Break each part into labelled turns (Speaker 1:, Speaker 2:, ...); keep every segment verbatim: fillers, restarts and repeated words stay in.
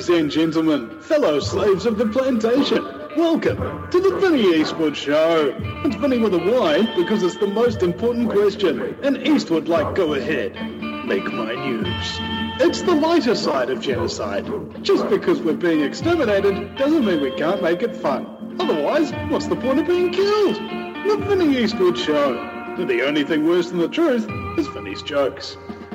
Speaker 1: Ladies and gentlemen, fellow slaves of the plantation, welcome to the Vinny Eastwood Show. It's Vinny with a Y because it's the most important question, and Eastwood like go ahead, make my news. It's the lighter side of genocide. Just because we're being exterminated doesn't mean we can't make it fun. Otherwise, what's the point of being killed? The Vinny Eastwood Show. And the only thing worse than the truth is Vinny's jokes.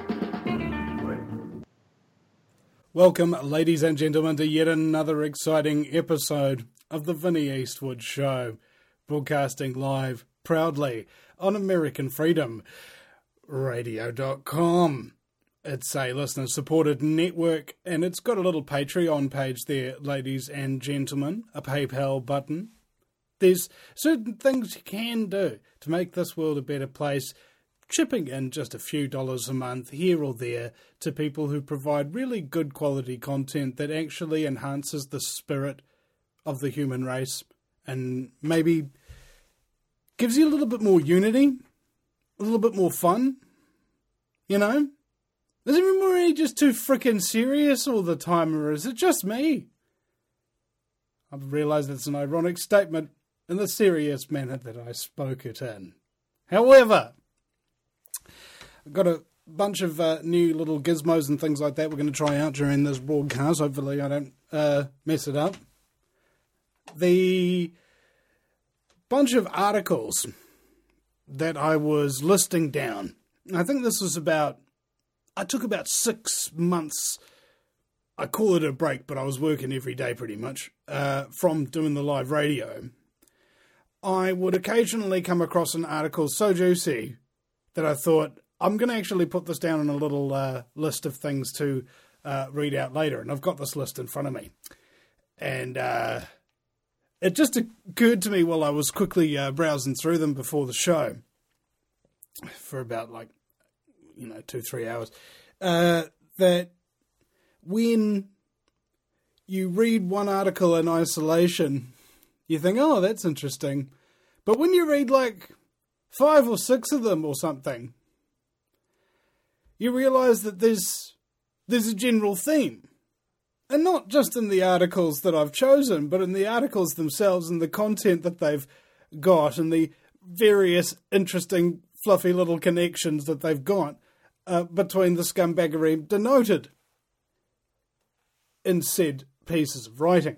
Speaker 2: Welcome, ladies and gentlemen, to yet another exciting episode of the Vinny Eastwood Show, broadcasting live proudly on American Freedom Radio dot com. It's a listener-supported network, and it's got a little Patreon page there, ladies and gentlemen, a PayPal button. There's certain things you can do to make this world a better place, chipping in just a few dollars a month here or there to people who provide really good quality content that actually enhances the spirit of the human race and maybe gives you a little bit more unity, a little bit more fun, you know? Is everybody just too frickin' serious all the time, or is it just me? I've realised it's an ironic statement in the serious manner that I spoke it in. However, I've got a bunch of uh, new little gizmos and things like that we're going to try out during this broadcast. Hopefully I don't uh, mess it up. The bunch of articles that I was listing down, I think this was about, I took about six months, I call it a break, but I was working every day pretty much, uh, from doing the live radio. I would occasionally come across an article so juicy that I thought, I'm going to actually put this down on a little uh, list of things to uh, read out later. And I've got this list in front of me. And uh, it just occurred to me while I was quickly uh, browsing through them before the show for about like, you know, two, three hours, uh, that when you read one article in isolation, you think, oh, that's interesting. But when you read like five or six of them or something, you realise that there's there's a general theme. And not just in the articles that I've chosen, but in the articles themselves and the content that they've got and the various interesting, fluffy little connections that they've got uh, between the scumbaggery denoted in said pieces of writing.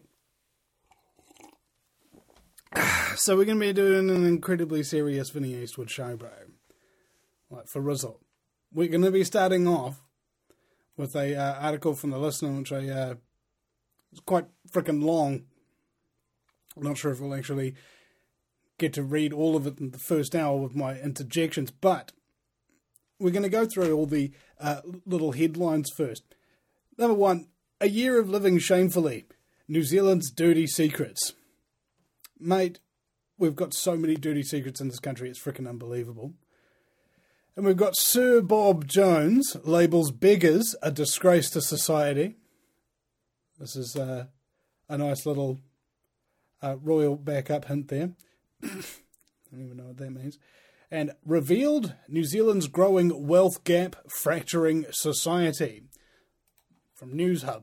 Speaker 2: So we're going to be doing an incredibly serious Vinny Eastwood show, bro. Like, for Rizzle. We're going to be starting off with a uh, article from the listener, which I, uh, is quite freaking long. I'm not sure if we'll actually get to read all of it in the first hour with my interjections, but we're going to go through all the uh, little headlines first. Number one, a year of living shamefully. New Zealand's dirty secrets. Mate, we've got so many dirty secrets in this country, it's freaking unbelievable. And we've got Sir Bob Jones labels beggars a disgrace to society. This is uh, a nice little uh, royal backup hint there. I don't even know what that means. And revealed New Zealand's growing wealth gap fracturing society. From NewsHub.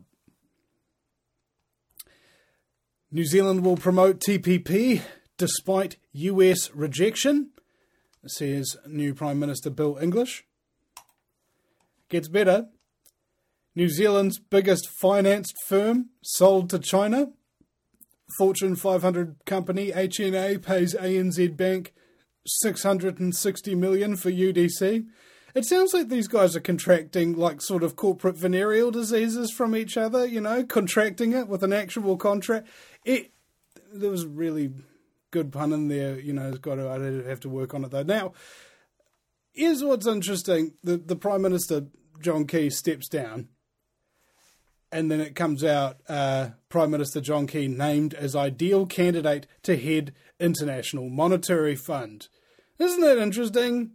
Speaker 2: New Zealand will promote T P P despite U S rejection, says new Prime Minister Bill English. Gets better. New Zealand's biggest financed firm sold to China. Fortune five hundred company H N A pays A N Z Bank six hundred sixty million dollars for U D C. It sounds like these guys are contracting like sort of corporate venereal diseases from each other, you know, contracting it with an actual contract. It, there was a really good pun in there, you know, it's got to, I have to work on it though. Now, here's what's interesting. The, the Prime Minister, John Key, steps down, and then it comes out, uh, Prime Minister John Key named as ideal candidate to head International Monetary Fund. Isn't that interesting?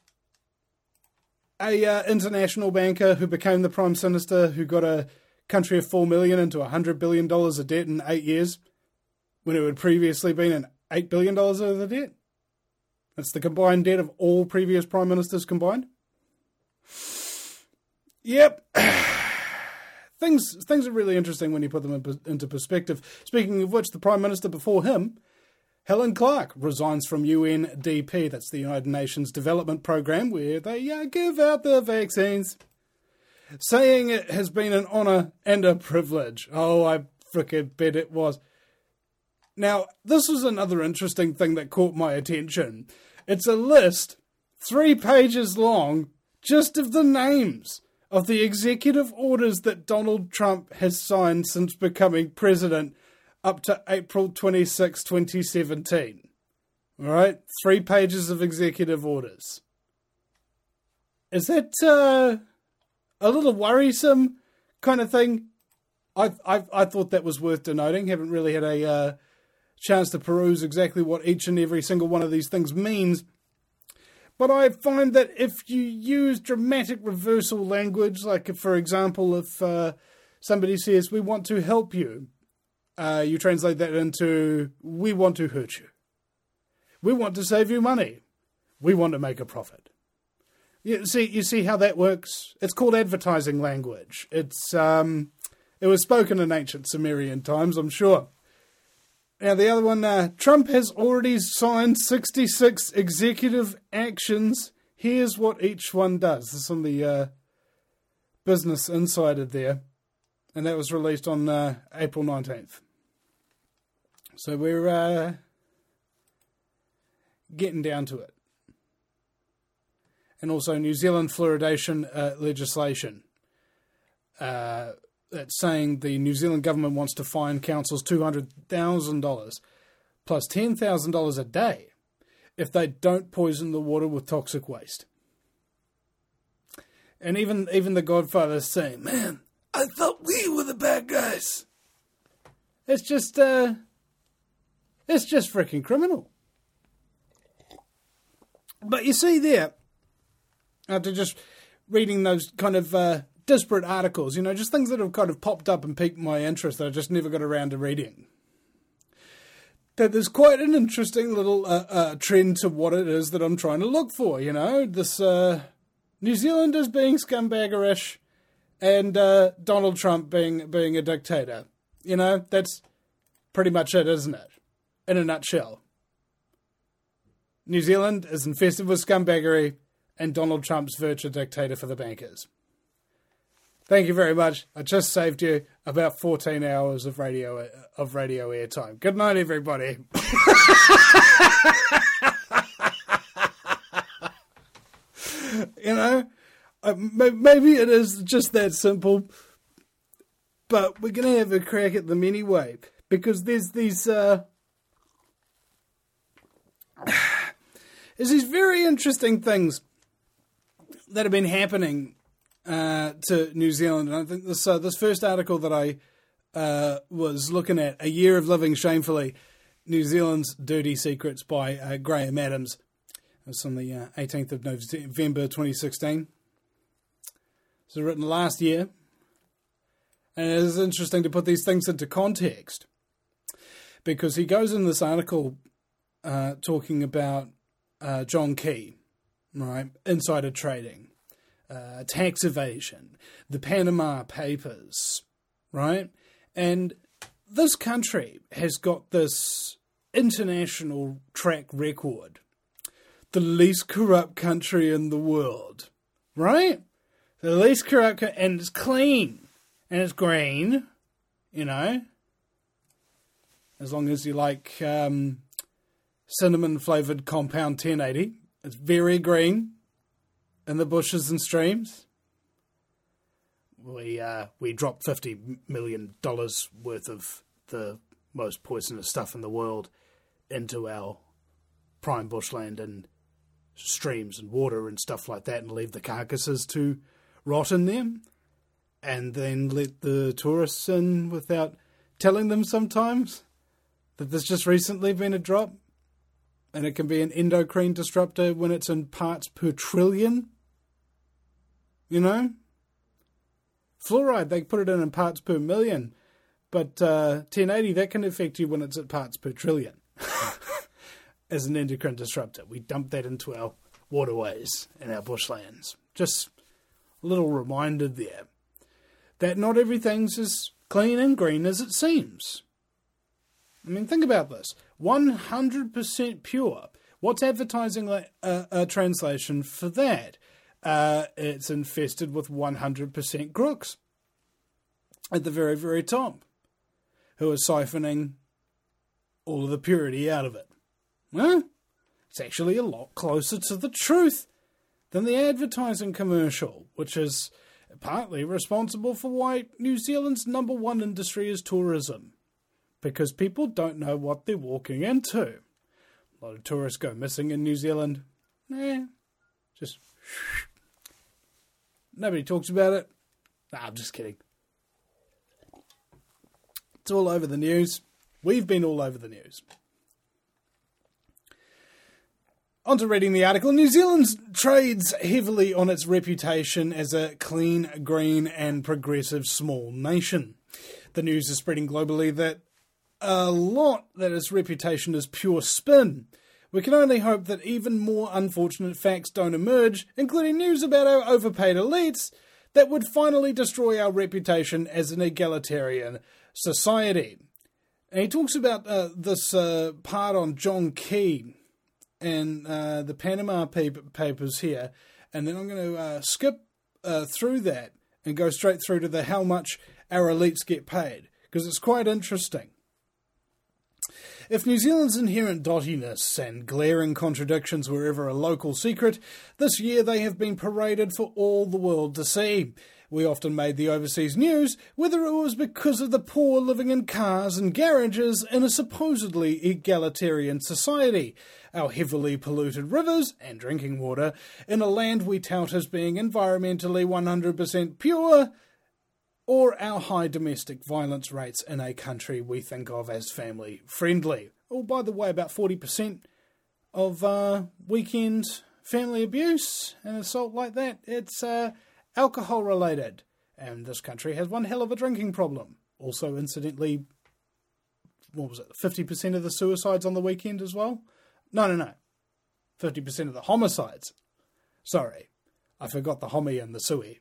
Speaker 2: A uh, international banker who became the Prime Minister, who got a country of four million into one hundred billion dollars of debt in eight years, when it had previously been an eight billion dollars of the debt. That's the combined debt of all previous Prime Ministers combined. Yep. things things are really interesting when you put them in, into perspective. Speaking of which, the Prime Minister before him, Helen Clark, resigns from U N D P, that's the United Nations Development Programme, where they uh, give out the vaccines, saying it has been an honour and a privilege. Oh, I frickin' bet it was. Now, this was another interesting thing that caught my attention. It's a list, three pages long, just of the names of the executive orders that Donald Trump has signed since becoming president up to April twenty-sixth, twenty seventeen. All right? Three pages of executive orders. Is that uh, a little worrisome kind of thing? I, I I thought that was worth denoting. Haven't really had a uh, chance to peruse exactly what each and every single one of these things means. But I find that if you use dramatic reversal language, like if, for example, if uh, somebody says, we want to help you, uh, you translate that into, we want to hurt you. We want to save you money. We want to make a profit. You see, you see how that works? It's called advertising language. It's um, it was spoken in ancient Sumerian times, I'm sure. Now, the other one, uh, Trump has already signed sixty-six executive actions. Here's what each one does. This is on the uh, Business Insider there. And that was released on uh, April nineteenth. So we're uh, getting down to it. And also New Zealand fluoridation uh, legislation. Uh... That's saying the New Zealand government wants to fine councils two hundred thousand dollars plus ten thousand dollars a day if they don't poison the water with toxic waste. And even even the Godfather's saying, man, I thought we were the bad guys. It's just, uh, it's just freaking criminal. But you see there, after just reading those kind of uh, disparate articles, you know, just things that have kind of popped up and piqued my interest that I just never got around to reading, that there's quite an interesting little uh, uh, trend to what it is that I'm trying to look for, you know, this uh, New Zealanders being scumbaggerish and uh, Donald Trump being being a dictator. You know, that's pretty much it, isn't it? In a nutshell. New Zealand is infested with scumbaggery and Donald Trump's virtual dictator for the bankers. Thank you very much. I just saved you about fourteen hours of radio of radio airtime. Good night, everybody. You know, uh, maybe it is just that simple, but we're going to have a crack at them anyway, because there's these uh, there's these very interesting things that have been happening Uh, to New Zealand. And I think this uh, this first article that I uh, was looking at, A Year of Living Shamefully, New Zealand's Dirty Secrets by uh, Graham Adams. It's on the uh, eighteenth of November twenty sixteen. It was written last year. And it is interesting to put these things into context, because he goes in this article uh, talking about uh, John Key, right? Insider trading. Uh, tax evasion, the Panama Papers, right? And this country has got this international track record. The least corrupt country in the world, right? The least corrupt, co- and it's clean, and it's green, you know? As long as you like um, cinnamon-flavoured compound ten eighty. It's very green. In the bushes and streams, we uh, we dropped fifty million dollars worth of the most poisonous stuff in the world into our prime bushland and streams and water and stuff like that, and leave the carcasses to rot in them, and then let the tourists in without telling them sometimes that there's just recently been a drop. And it can be an endocrine disruptor when it's in parts per trillion. You know? Fluoride, they put it in in parts per million. But uh, ten eighty, that can affect you when it's at parts per trillion. As an endocrine disruptor. We dump that into our waterways and our bushlands. Just a little reminder there. that not everything's as clean and green as it seems. I mean, think about this. one hundred percent pure. What's advertising like a, a translation for that? Uh, it's infested with one hundred percent crooks at the very, very top, who are siphoning all of the purity out of it. Well, it's actually a lot closer to the truth than the advertising commercial, which is partly responsible for why New Zealand's number one industry is tourism, because people don't know what they're walking into. A lot of tourists go missing in New Zealand. Nah, just nobody talks about it. Nah, I'm just kidding. It's all over the news. We've been all over the news. On to reading the article. New Zealand trades heavily on its reputation as a clean, green and progressive small nation. The news is spreading globally that a lot that its reputation is pure spin. We can only hope that even more unfortunate facts don't emerge, including news about our overpaid elites, that would finally destroy our reputation as an egalitarian society. And he talks about uh, this uh, part on John Key and uh, the Panama Papers here, and then I'm going to uh, skip uh, through that and go straight through to the how much our elites get paid, because it's quite interesting. If New Zealand's inherent dottiness and glaring contradictions were ever a local secret, this year they have been paraded for all the world to see. We often made the overseas news, whether it was because of the poor living in cars and garages in a supposedly egalitarian society, our heavily polluted rivers and drinking water in a land we tout as being environmentally one hundred percent pure, or our high domestic violence rates in a country we think of as family-friendly. Oh, by the way, about forty percent of uh, weekend family abuse and assault like that, it's uh, alcohol-related. And this country has one hell of a drinking problem. Also, incidentally, what was it, fifty percent of the suicides on the weekend as well? No, no, no. fifty percent of the homicides. Sorry, I forgot the homie and the sui.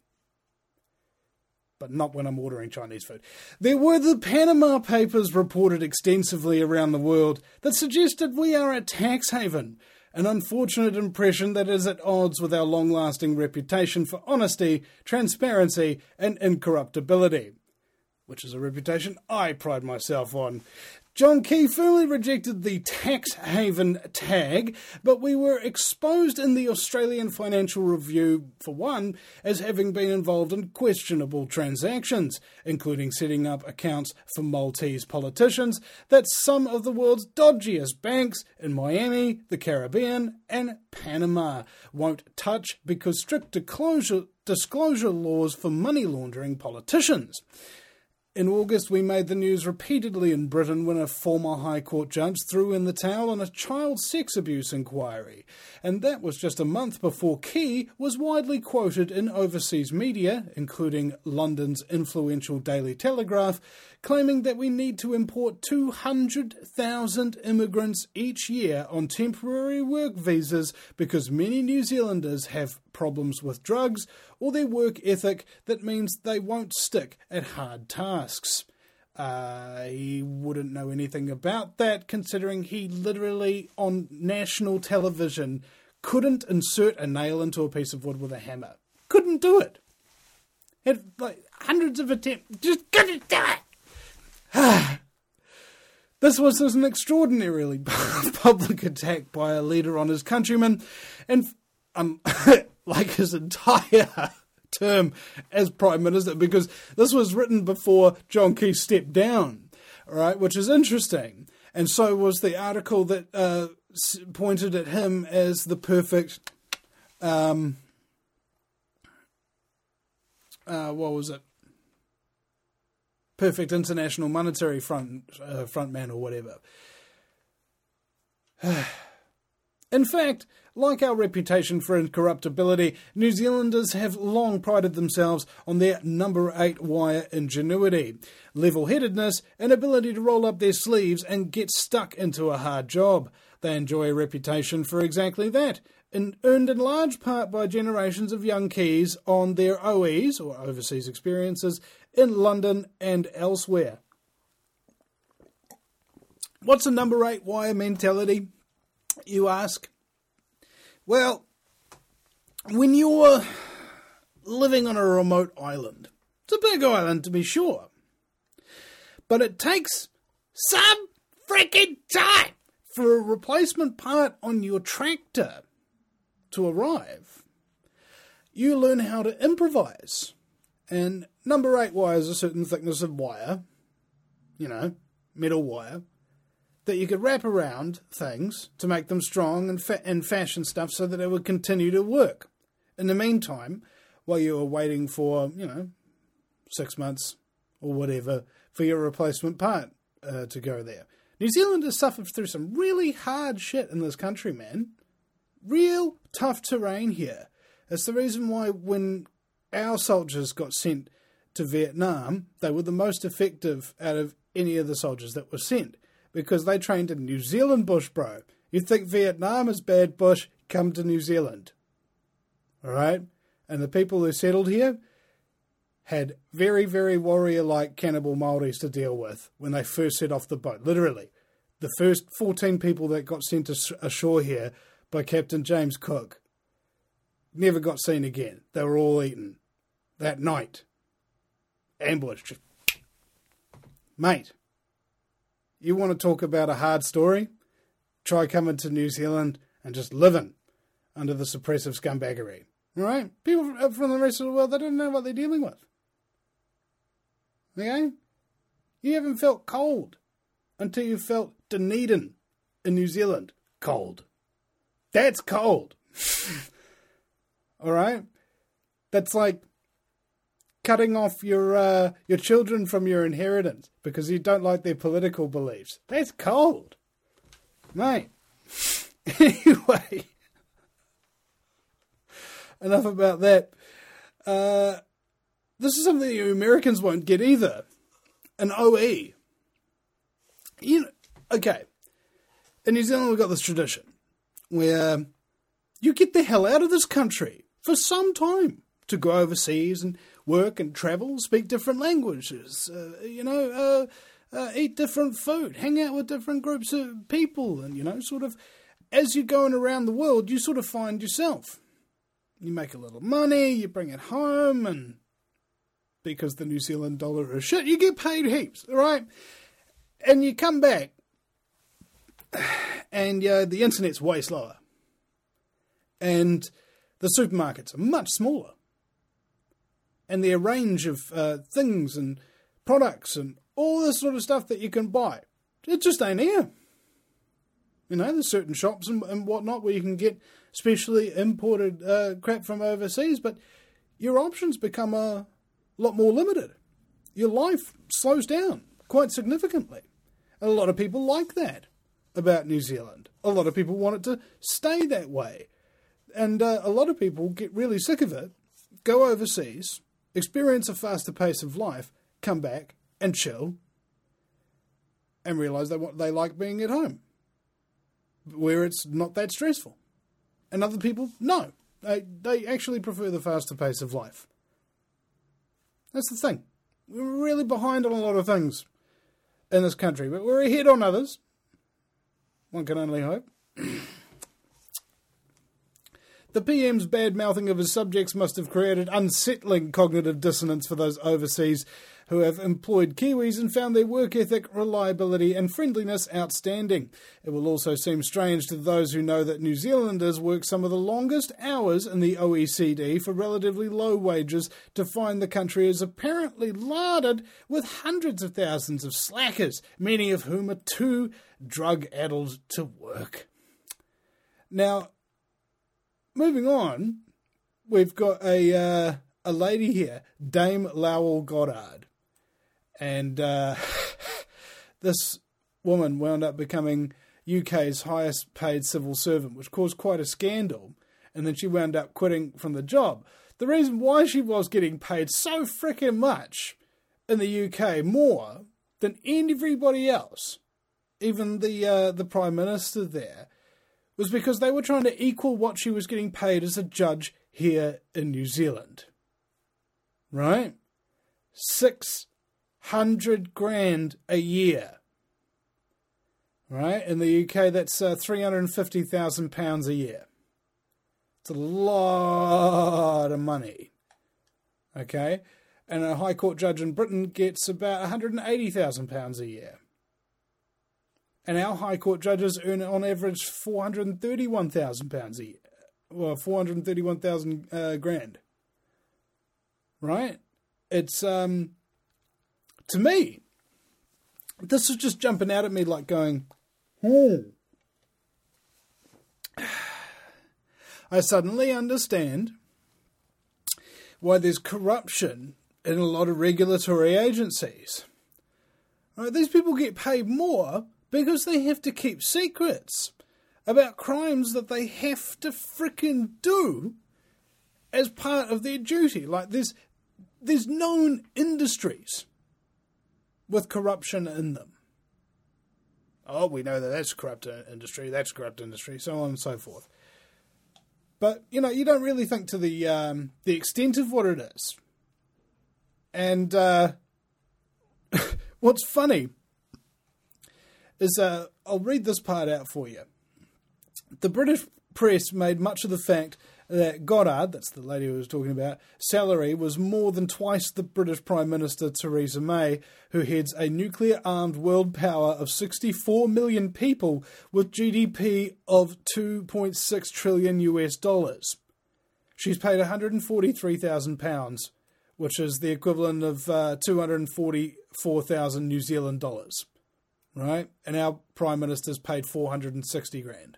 Speaker 2: But not when I'm ordering Chinese food. There were the Panama Papers reported extensively around the world that suggested we are a tax haven, an unfortunate impression that is at odds with our long-lasting reputation for honesty, transparency, and incorruptibility, which is a reputation I pride myself on. John Key firmly rejected the tax haven tag, but we were exposed in the Australian Financial Review, for one, as having been involved in questionable transactions, including setting up accounts for Maltese politicians that some of the world's dodgiest banks in Miami, the Caribbean, and Panama won't touch because strict disclosure, disclosure laws for money laundering politicians. In August, we made the news repeatedly in Britain when a former High Court judge threw in the towel on a child sex abuse inquiry. And that was just a month before Key was widely quoted in overseas media, including London's influential Daily Telegraph, claiming that we need to import two hundred thousand immigrants each year on temporary work visas because many New Zealanders have problems with drugs or their work ethic that means they won't stick at hard tasks. Uh, he wouldn't know anything about that, considering he literally, on national television, couldn't insert a nail into a piece of wood with a hammer. Couldn't do it. Had like hundreds of attempts. Just couldn't do it. This was an extraordinarily public attack by a leader on his countrymen, and um, like his entire term as Prime Minister, because this was written before John Key stepped down, all right, which is interesting. And so was the article that uh, pointed at him as the perfect, um, uh, what was it? Perfect international monetary front uh, frontman or whatever. In fact, like our reputation for incorruptibility, New Zealanders have long prided themselves on their number eight wire ingenuity, level-headedness, and ability to roll up their sleeves and get stuck into a hard job. They enjoy a reputation for exactly that, and earned in large part by generations of young Kiwis on their O Es, or overseas experiences, in London and elsewhere. What's a number eight wire mentality, you ask? Well, when you're living on a remote island, it's a big island to be sure, but it takes some freaking time for a replacement part on your tractor to arrive. You learn how to improvise. And number eight wire is a certain thickness of wire, you know, metal wire, that you could wrap around things to make them strong and, fa- and fashion stuff so that it would continue to work. In the meantime, while you were waiting for, you know, six months or whatever for your replacement part uh, to go there. New Zealand has suffered through some really hard shit in this country, man. Real tough terrain here. It's the reason why when our soldiers got sent to Vietnam, they were the most effective out of any of the soldiers that were sent. Because they trained in New Zealand bush, bro. You think Vietnam is bad bush, come to New Zealand. Alright? And the people who settled here had very, very warrior-like cannibal Māoris to deal with when they first set off the boat. Literally. The first fourteen people that got sent ashore here by Captain James Cook never got seen again. They were all eaten. That night. Ambushed. Mate. You want to talk about a hard story? Try coming to New Zealand and just living under the suppressive scumbaggery. Alright? People from the rest of the world, they don't know what they're dealing with. Okay? You haven't felt cold until you felt Dunedin in New Zealand. Cold. That's cold. Alright? That's like cutting off your uh, your children from your inheritance because you don't like their political beliefs. That's cold. Mate. Anyway. Enough about that. Uh, this is something you Americans won't get either. An O E. You know, okay. In New Zealand we've got this tradition where you get the hell out of this country for some time to go overseas and work and travel, speak different languages, uh, you know, uh, uh, eat different food, hang out with different groups of people, and, you know, sort of, as you're going around the world, you sort of find yourself. You make a little money, you bring it home, and because the New Zealand dollar is shit, you get paid heaps, all right? And you come back, and uh, the internet's way slower, and the supermarkets are much smaller. And their range of uh, things and products and all this sort of stuff that you can buy, it just ain't here. You know, there's certain shops and, and whatnot where you can get specially imported uh, crap from overseas, but your options become a lot more limited. Your life slows down quite significantly. And a lot of people like that about New Zealand. A lot of people want it to stay that way. And uh, a lot of people get really sick of it, go overseas, experience a faster pace of life, come back and chill, and realise they want, they like being at home, where it's not that stressful. And other people, no, they they actually prefer the faster pace of life. That's the thing. We're really behind on a lot of things in this country, but we're ahead on others. One can only hope. The P M's bad-mouthing of his subjects must have created unsettling cognitive dissonance for those overseas who have employed Kiwis and found their work ethic, reliability and friendliness outstanding. It will also seem strange to those who know that New Zealanders work some of the longest hours in the O E C D for relatively low wages to find the country is apparently larded with hundreds of thousands of slackers, many of whom are too drug-addled to work. Now, moving on, we've got a uh, a lady here, Dame Lowell Goddard. And uh, this woman wound up becoming U K's highest paid civil servant, which caused quite a scandal. And then she wound up quitting from the job. The reason why she was getting paid so frickin' much in the U K, more than everybody else, even the uh, the Prime Minister there, was because they were trying to equal what she was getting paid as a judge here in New Zealand. Right? six hundred grand a year. Right? In the U K, that's uh, three hundred fifty thousand pounds a year. It's a lot of money. Okay? And a High Court judge in Britain gets about one hundred eighty thousand pounds a year. And our High Court judges earn on average four hundred thirty-one thousand pounds a year. Well, four hundred thirty-one thousand uh, grand. Right? It's, um, to me, this is just jumping out at me like going, hmm. I suddenly understand why there's corruption in a lot of regulatory agencies. Right? These people get paid more because they have to keep secrets about crimes that they have to frickin' do as part of their duty. Like, there's, there's known industries with corruption in them. Oh, we know that that's corrupt industry, that's corrupt industry, so on and so forth. But, you know, you don't really think to the um, the extent of what it is. And uh, what's funny is, uh, I'll read this part out for you. The British press made much of the fact that Goddard, that's the lady who was talking about, salary was more than twice the British Prime Minister Theresa May, who heads a nuclear-armed world power of sixty-four million people with G D P of two point six trillion U S dollars. She's paid one hundred forty-three thousand pounds, which is the equivalent of uh, two hundred forty-four thousand New Zealand dollars, right? And our Prime Minister's paid four hundred sixty grand.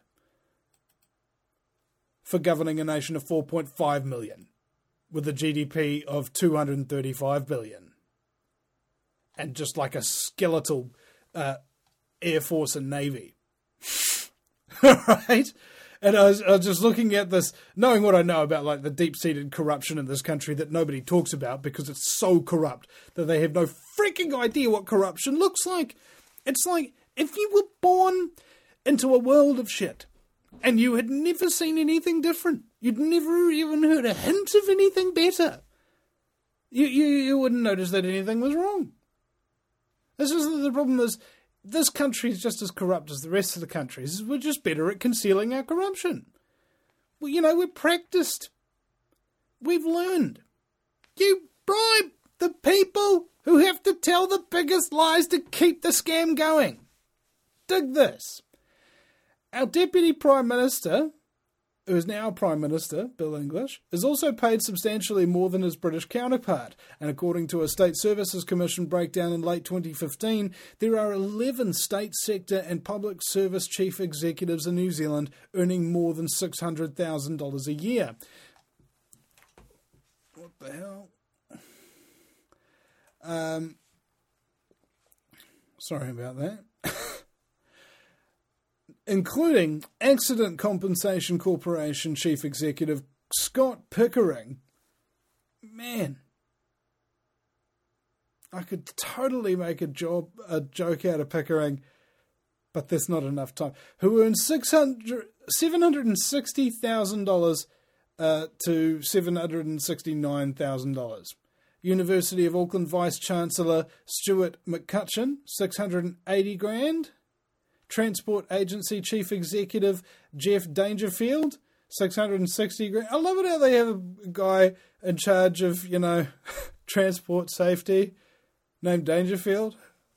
Speaker 2: For governing a nation of four point five million, with a G D P of two hundred thirty-five billion. And just like a skeletal uh, Air Force and Navy. Right? And I was, I was just looking at this, knowing what I know about like the deep-seated corruption in this country that nobody talks about because it's so corrupt that they have no freaking idea what corruption looks like. It's like if you were born into a world of shit, and you had never seen anything different. You'd never even heard a hint of anything better. You you, you wouldn't notice that anything was wrong. This is the problem is, this country is just as corrupt as the rest of the countries. We're just better at concealing our corruption. Well, you know, we're practiced. We've learned. You bribe the people who have to tell the biggest lies to keep the scam going. Dig this. Our Deputy Prime Minister, who is now Prime Minister, Bill English, is also paid substantially more than his British counterpart. And according to a State Services Commission breakdown in late twenty fifteen, there are eleven state sector and public service chief executives in New Zealand earning more than six hundred thousand dollars a year. What the hell? Um, sorry about that. Including Accident Compensation Corporation Chief Executive Scott Pickering. Man, I could totally make a job a joke out of Pickering, but there's not enough time. Who earned six hundred, seven hundred sixty thousand dollars uh, to seven hundred sixty-nine thousand dollars. University of Auckland Vice Chancellor Stuart McCutcheon, six hundred eighty grand. Transport Agency Chief Executive Jeff Dangerfield, six hundred sixty grand. I love it how they have a guy in charge of, you know, transport safety named Dangerfield.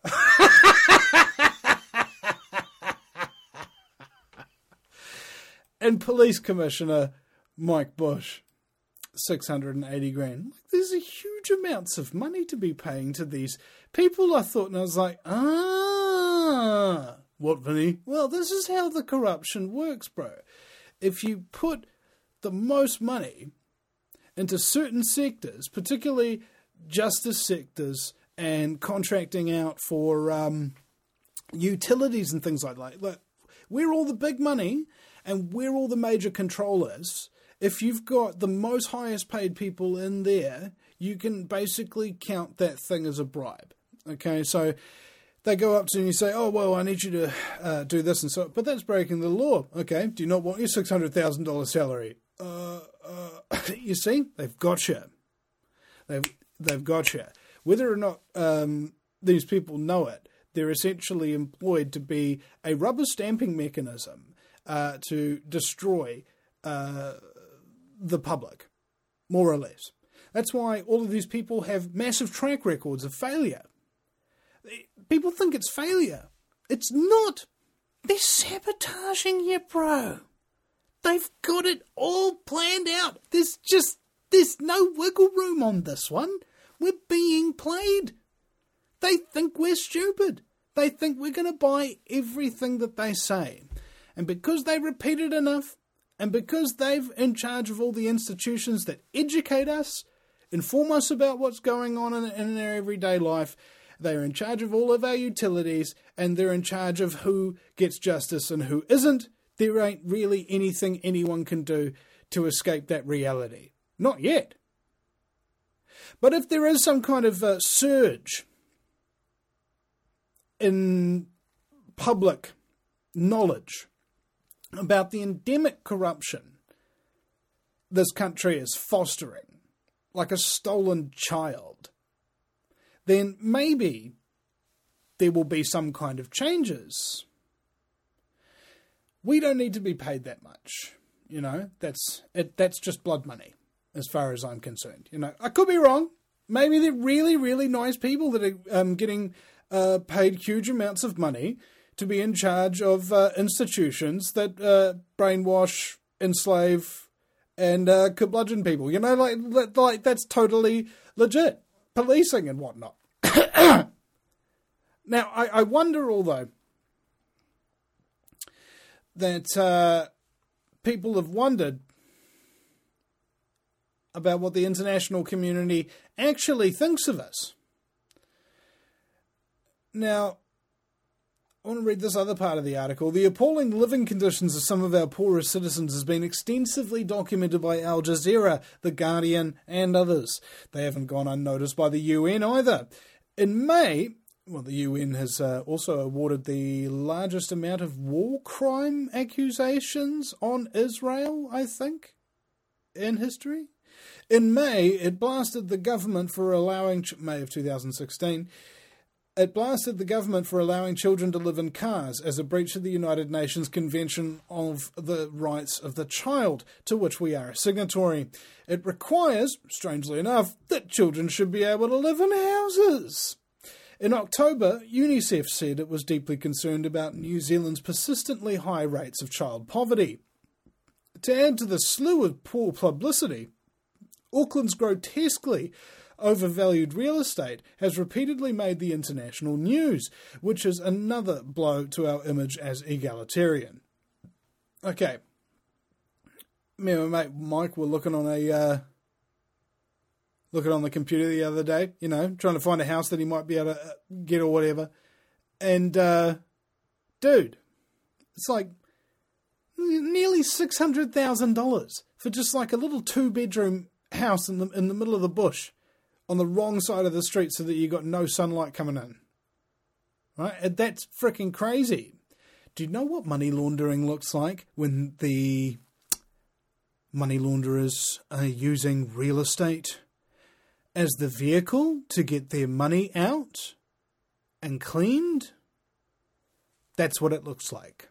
Speaker 2: And Police Commissioner Mike Bush, six hundred eighty grand. There's a huge amounts of money to be paying to these people, I thought, and I was like, ah... What, Vinny? Well, this is how the corruption works, bro. If you put the most money into certain sectors, particularly justice sectors and contracting out for um, utilities and things like that, look, we're all the big money and we're all the major controllers. If you've got the most highest paid people in there, you can basically count that thing as a bribe. Okay, so... They go up to you and you say, oh, well, I need you to uh, do this and so, but that's breaking the law. Okay, do you not want your six hundred thousand dollars salary? Uh, uh, you see, they've got you. They've, they've got you. Whether or not um, these people know it, they're essentially employed to be a rubber stamping mechanism uh, to destroy uh, the public, more or less. That's why all of these people have massive track records of failure. People think it's failure. It's not. They're sabotaging you, bro. They've got it all planned out. There's just, there's no wiggle room on this one. We're being played. They think we're stupid. They think we're going to buy everything that they say. And because they repeat it enough, and because they've in charge of all the institutions that educate us, inform us about what's going on in, in our everyday life, they're in charge of all of our utilities, and they're in charge of who gets justice and who isn't, there ain't really anything anyone can do to escape that reality. Not yet. But if there is some kind of uh, surge in public knowledge about the endemic corruption this country is fostering, like a stolen child, then maybe there will be some kind of changes. We don't need to be paid that much, you know. That's it. That's just blood money, as far as I'm concerned. You know, I could be wrong. Maybe they're really, really nice people that are um, getting uh, paid huge amounts of money to be in charge of uh, institutions that uh, brainwash, enslave, and uh, curmudgeon people. You know, like like that's totally legit. Policing and whatnot. Now, I, I wonder, although, that uh, people have wondered about what the international community actually thinks of us. Now, I want to read this other part of the article. The appalling living conditions of some of our poorest citizens has been extensively documented by Al Jazeera, The Guardian, and others. They haven't gone unnoticed by the U N either. In May, well, the U N has uh, also awarded the largest amount of war crime accusations on Israel, I think, in history. In May, it blasted the government for allowing... May of two thousand sixteen... It blasted the government for allowing children to live in cars as a breach of the United Nations Convention of the Rights of the Child, to which we are a signatory. It requires, strangely enough, that children should be able to live in houses. In October, UNICEF said it was deeply concerned about New Zealand's persistently high rates of child poverty. To add to the slew of poor publicity, Auckland's grotesquely overvalued real estate has repeatedly made the international news, which is another blow to our image as egalitarian. Okay. Me and my mate Mike were looking on a uh, looking on the computer the other day, you know, trying to find a house that he might be able to get or whatever. And uh, dude, it's like nearly six hundred thousand dollars for just like a little two bedroom house in the in the middle of the bush, on the wrong side of the street so that you got no sunlight coming in. Right? And that's freaking crazy. Do you know what money laundering looks like when the money launderers are using real estate as the vehicle to get their money out and cleaned? That's what it looks like.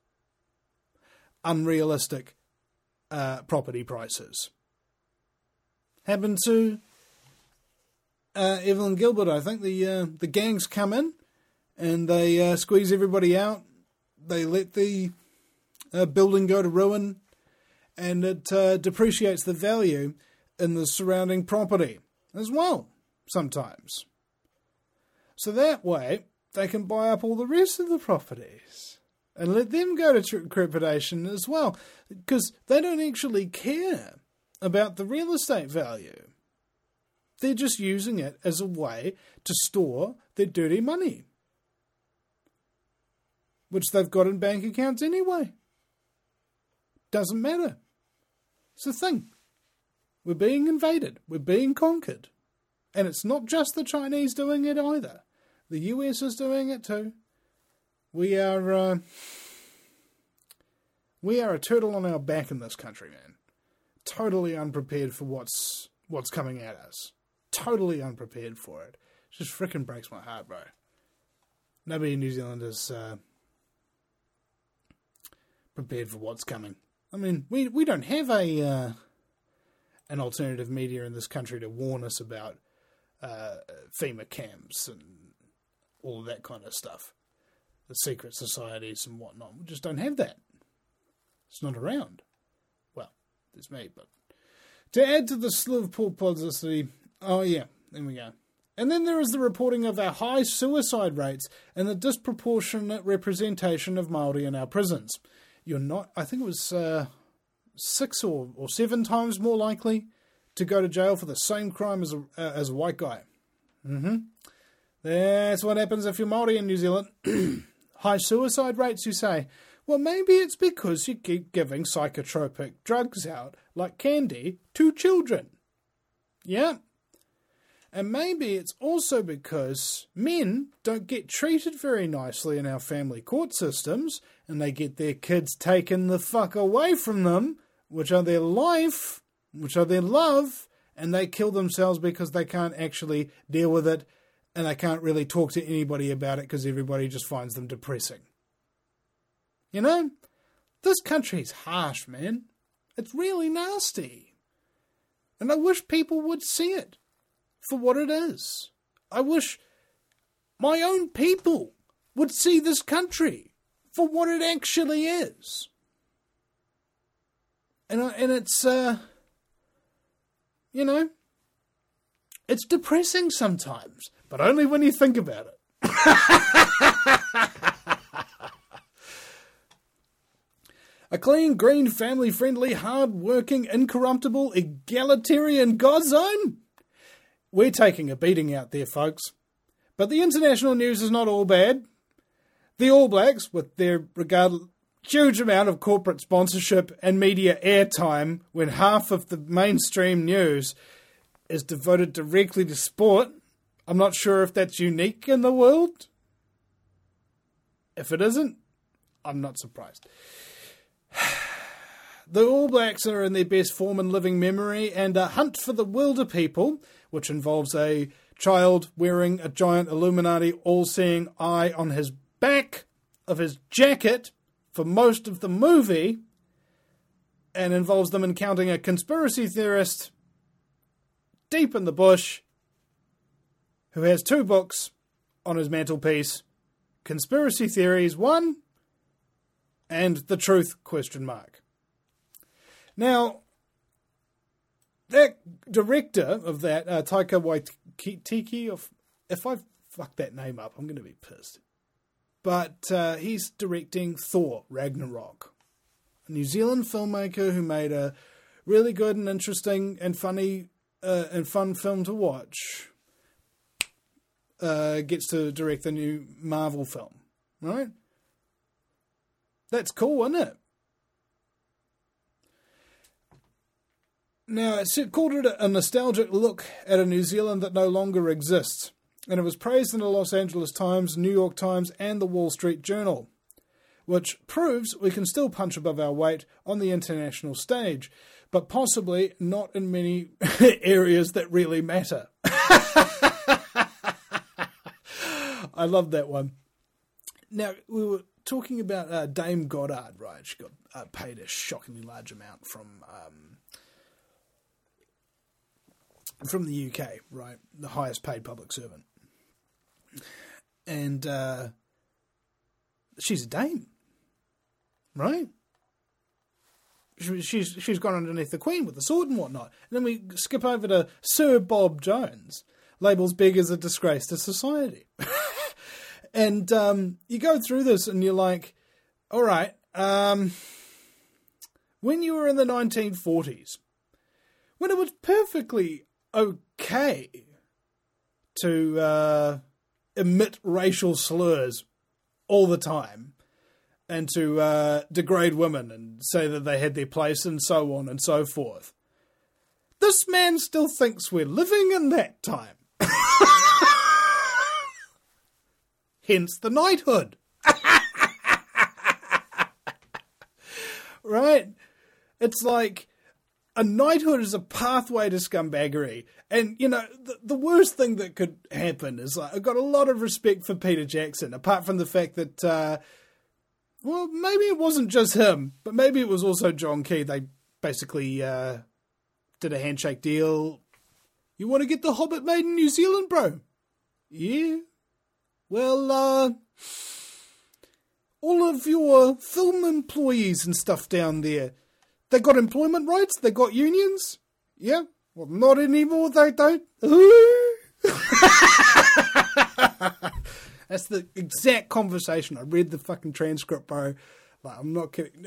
Speaker 2: Unrealistic uh, property prices. Happened to Uh, Evelyn Gilbert, I think. The uh, the gangs come in and they uh, squeeze everybody out. They let the uh, building go to ruin, and it uh, depreciates the value in the surrounding property as well, sometimes. So that way, they can buy up all the rest of the properties and let them go to trepidation as well, because they don't actually care about the real estate value. They're just using it as a way to store their dirty money, which they've got in bank accounts anyway. Doesn't matter. It's a thing. We're being invaded. We're being conquered. And it's not just the Chinese doing it either. The U S is doing it too. We are, uh, we are a turtle on our back in this country, man. Totally unprepared for what's what's coming at us. totally unprepared for it. It just frickin' breaks my heart, bro. Nobody in New Zealand is uh, prepared for what's coming. I mean, we, we don't have a uh, an alternative media in this country to warn us about uh, FEMA camps and all of that kind of stuff. The secret societies and whatnot. We just don't have that. It's not around. Well, there's me, but... To add to the slew of poor publicity... Oh, yeah, there we go. And then there is the reporting of our high suicide rates and the disproportionate representation of Māori in our prisons. You're not... I think it was uh, six or, or seven times more likely to go to jail for the same crime as a, uh, as a white guy. Mm-hmm. That's what happens if you're Māori in New Zealand. High suicide rates, you say? Well, maybe it's because you keep giving psychotropic drugs out, like candy, to children. Yeah. And maybe it's also because men don't get treated very nicely in our family court systems, and they get their kids taken the fuck away from them, which are their life, which are their love, and they kill themselves because they can't actually deal with it, and they can't really talk to anybody about it because everybody just finds them depressing. You know? This country's harsh, man. It's really nasty. And I wish people would see it for what it is. I wish my own people would see this country for what it actually is. And, I, and it's, uh, you know, it's depressing sometimes, but only when you think about it. A clean, green, family-friendly, hard-working, incorruptible, egalitarian God zone? We're taking a beating out there, folks. But the international news is not all bad. The All Blacks, with their regard huge amount of corporate sponsorship and media airtime when half of the mainstream news is devoted directly to sport. I'm not sure if that's unique in the world. If it isn't, I'm not surprised. The All Blacks are in their best form in living memory, and a hunt for the wilder people, which involves a child wearing a giant Illuminati all-seeing eye on his back of his jacket for most of the movie, and involves them encountering a conspiracy theorist deep in the bush who has two books on his mantelpiece, Conspiracy Theories one and The Truth question mark. Now, that director of that, uh, Taika Waititi, if, if I fuck that name up, I'm going to be pissed. But uh, he's directing Thor Ragnarok, a New Zealand filmmaker who made a really good and interesting and funny uh, and fun film to watch. Uh, gets to direct the new Marvel film, right? That's cool, isn't it? Now, it called it a nostalgic look at a New Zealand that no longer exists, and it was praised in the Los Angeles Times, New York Times, and the Wall Street Journal, which proves we can still punch above our weight on the international stage, but possibly not in many areas that really matter. I love that one. Now, we were talking about uh, Dame Goddard, right? She got uh, paid a shockingly large amount from um, from the U K, right? The highest paid public servant. And uh, she's a dame, right? She, she's she's gone underneath the Queen with the sword and whatnot. And then we skip over to Sir Bob Jones, labels big as a disgrace to society. And um, you go through this and you're like, all right, um, when you were in the nineteen forties, when it was perfectly okay to uh, emit racial slurs all the time and to uh, degrade women and say that they had their place and so on and so forth, this man still thinks we're living in that time. Hence the knighthood. Right? It's like, a knighthood is a pathway to scumbaggery. And, you know, the, the worst thing that could happen is, like, I've got a lot of respect for Peter Jackson, apart from the fact that, uh, well, maybe it wasn't just him, but maybe it was also John Key. They basically uh, did a handshake deal. You want to get The Hobbit made in New Zealand, bro? Yeah. Well, uh, all of your film employees and stuff down there, they got employment rights? They got unions? Yeah? Well, not anymore, they don't. That's the exact conversation. I read the fucking transcript, bro. Like, I'm not kidding.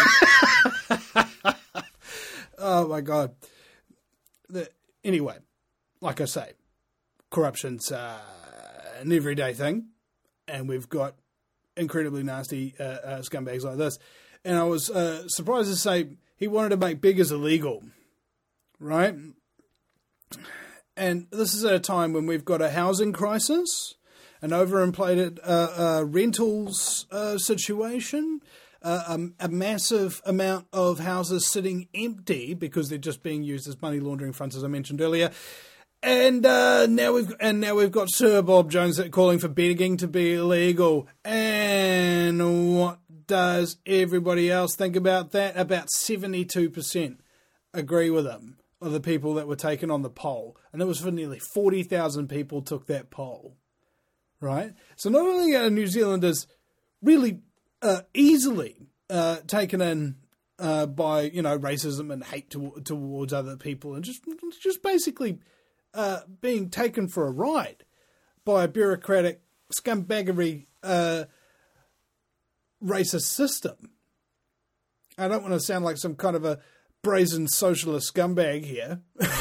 Speaker 2: Oh, my God. The, anyway, like I say, corruption's uh, an everyday thing, and we've got incredibly nasty uh, uh, scumbags like this. And I was uh, surprised to say he wanted to make beggars illegal, right? And this is at a time when we've got a housing crisis, an overinflated uh, uh, rentals uh, situation, uh, um, a massive amount of houses sitting empty because they're just being used as money laundering fronts, as I mentioned earlier. And uh, now we've and now we've got Sir Bob Jones calling for begging to be illegal. And what does everybody else think about that? About seventy-two percent agree with him of the people that were taken on the poll. And it was for nearly forty thousand people took that poll. Right? So not only are New Zealanders really uh, easily uh, taken in uh, by, you know, racism and hate to, towards other people and just just basically uh, being taken for a ride by a bureaucratic scumbaggery uh, racist system. I don't want to sound like some kind of a brazen socialist scumbag here.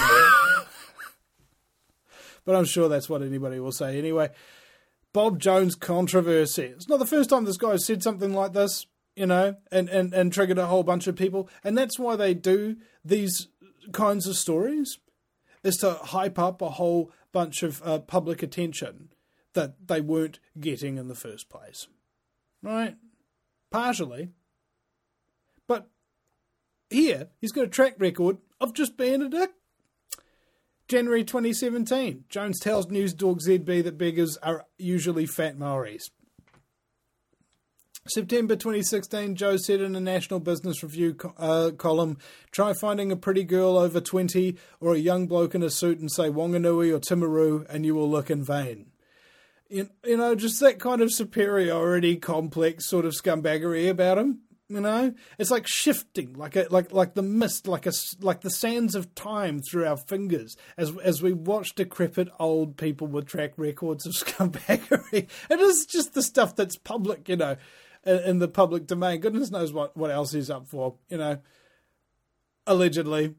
Speaker 2: But I'm sure that's what anybody will say anyway. Bob Jones controversy. It's not the first time this guy has said something like this, you know, and, and, and triggered a whole bunch of people. And that's why they do these kinds of stories, is to hype up a whole bunch of uh, public attention that they weren't getting in the first place. Right? Partially. But here, he's got a track record of just being a dick. January twenty seventeen, Jones tells News Dog Z B that beggars are usually fat Maoris. September twenty sixteen, Joe said in a National Business Review uh, column, try finding a pretty girl over twenty or a young bloke in a suit and say Wanganui or Timaru and you will look in vain. You, you know, just that kind of superiority complex sort of scumbaggery about him. You know, it's like shifting, like a, like like the mist, like a like the sands of time through our fingers as as we watch decrepit old people with track records of scumbaggery. It is just the stuff that's public, you know, in, in the public domain. Goodness knows what, what else he's up for, you know. Allegedly,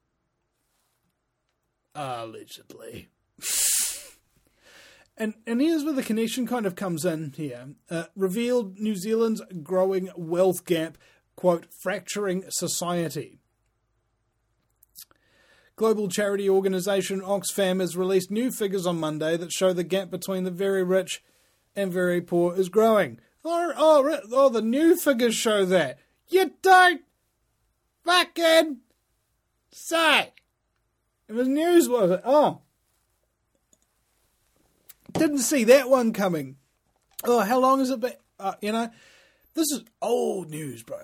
Speaker 2: allegedly. And and here's where the connection kind of comes in here. Uh, revealed New Zealand's growing wealth gap, quote, fracturing society. Global charity organisation Oxfam has released new figures on Monday that show the gap between the very rich and very poor is growing. Oh, oh, oh the new figures show that. You don't fucking say. It was news, was it? Oh. Didn't see that one coming. Oh, how long has it been? Uh, you know, this is old news, bro.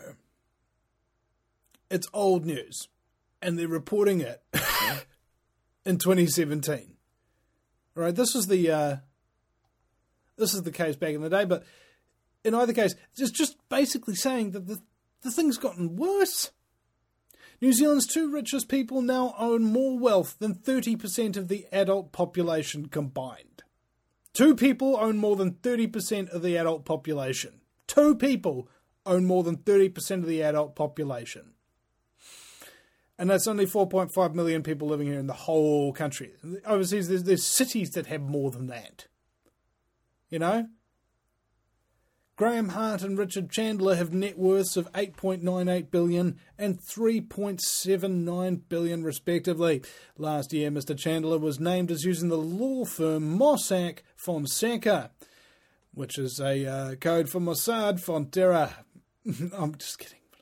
Speaker 2: It's old news. And they're reporting it in twenty seventeen. Right, this was the uh, this is the case back in the day, but in either case, it's just basically saying that the, the thing's gotten worse. New Zealand's two richest people now own more wealth than thirty percent of the adult population combined. Two people own more than thirty percent of the adult population. Two people own more than thirty percent of the adult population. And that's only four point five million people living here in the whole country. Overseas, there's, there's cities that have more than that. You know? Graham Hart and Richard Chandler have net worths of eight point nine eight billion dollars and three point seven nine billion dollars respectively. Last year, Mister Chandler was named as using the law firm Mossack Fonseca, which is a uh, code for Mossad Fonterra. I'm just kidding.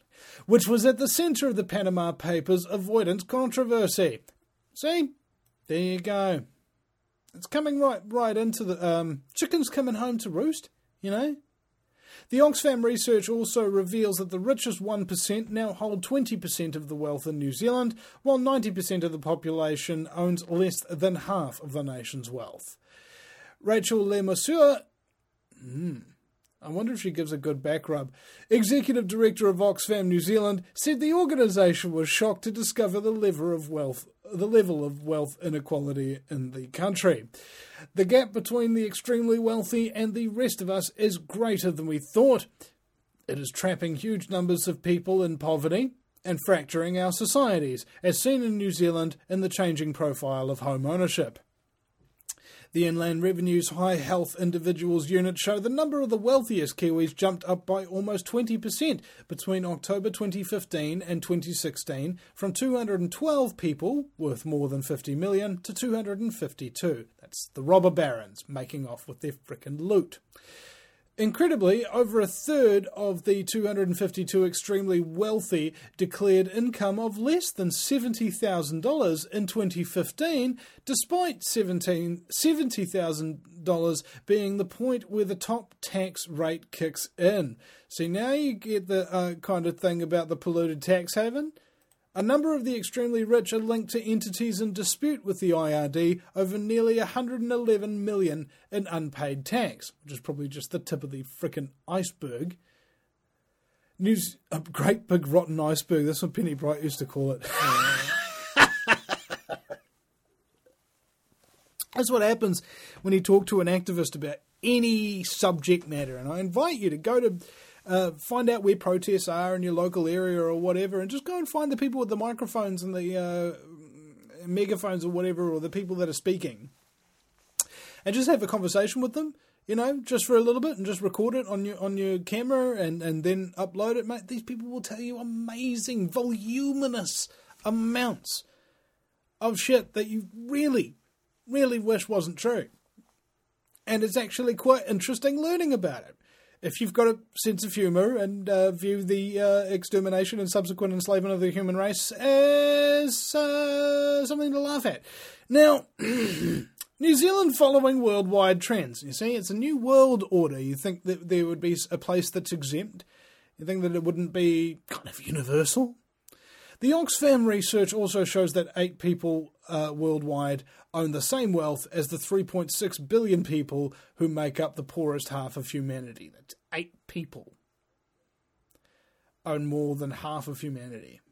Speaker 2: which was at the centre of the Panama Papers avoidance controversy. See? There you go. It's coming right right into the... Um, chickens coming home to roost, you know? The Oxfam research also reveals that the richest one percent now hold twenty percent of the wealth in New Zealand, while ninety percent of the population owns less than half of the nation's wealth. Rachel Lemonnier... Hmm... I wonder if she gives a good back rub. Executive Director of Oxfam New Zealand said the organisation was shocked to discover the level of wealth, the level of wealth inequality in the country. The gap between the extremely wealthy and the rest of us is greater than we thought. It is trapping huge numbers of people in poverty and fracturing our societies, as seen in New Zealand in the changing profile of home ownership. The Inland Revenue's High Health Individuals Unit show the number of the wealthiest Kiwis jumped up by almost twenty percent between October twenty fifteen and twenty sixteen, from two hundred twelve people worth more than fifty million to two hundred fifty-two. That's the robber barons making off with their frickin' loot. Incredibly, over a third of the two hundred fifty-two extremely wealthy declared income of less than seventy thousand dollars in twenty fifteen, despite seventy thousand dollars being the point where the top tax rate kicks in. See, now you get the uh, kind of thing about the polluted tax haven. A number of the extremely rich are linked to entities in dispute with the I R D over nearly one hundred eleven million dollars in unpaid tax, which is probably just the tip of the frickin' iceberg. News, a great big rotten iceberg, that's what Penny Bright used to call it. That's what happens when you talk to an activist about any subject matter, and I invite you to go to... Uh, find out where protests are in your local area or whatever, and just go and find the people with the microphones and the uh, megaphones or whatever, or the people that are speaking, and just have a conversation with them, you know, just for a little bit, and just record it on your on your camera and, and then upload it, mate. These people will tell you amazing, voluminous amounts of shit that you really, really wish wasn't true. And it's actually quite interesting learning about it. If you've got a sense of humour and uh, view the uh, extermination and subsequent enslavement of the human race as uh, something to laugh at. Now, New Zealand following worldwide trends. You see, it's a new world order. You think that there would be a place that's exempt? You think that it wouldn't be kind of universal? The Oxfam research also shows that eight people uh, worldwide own the same wealth as the three point six billion people who make up the poorest half of humanity. That's eight people own more than half of humanity.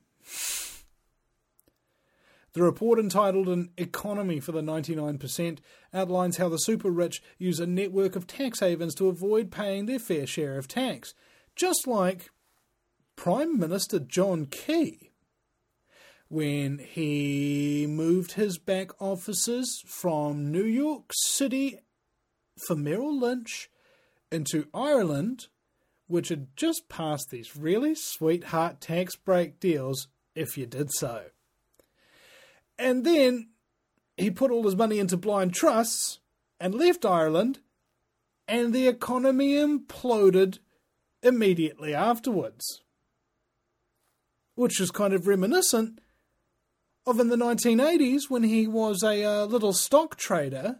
Speaker 2: The report, entitled An Economy for the ninety-nine percent, outlines how the super rich use a network of tax havens to avoid paying their fair share of tax, just like Prime Minister John Key, when he moved his back offices from New York City for Merrill Lynch into Ireland, which had just passed these really sweetheart tax break deals if you did so. And then he put all his money into blind trusts and left Ireland, and the economy imploded immediately afterwards, which is kind of reminiscent of in the nineteen eighties, when he was a uh, little stock trader.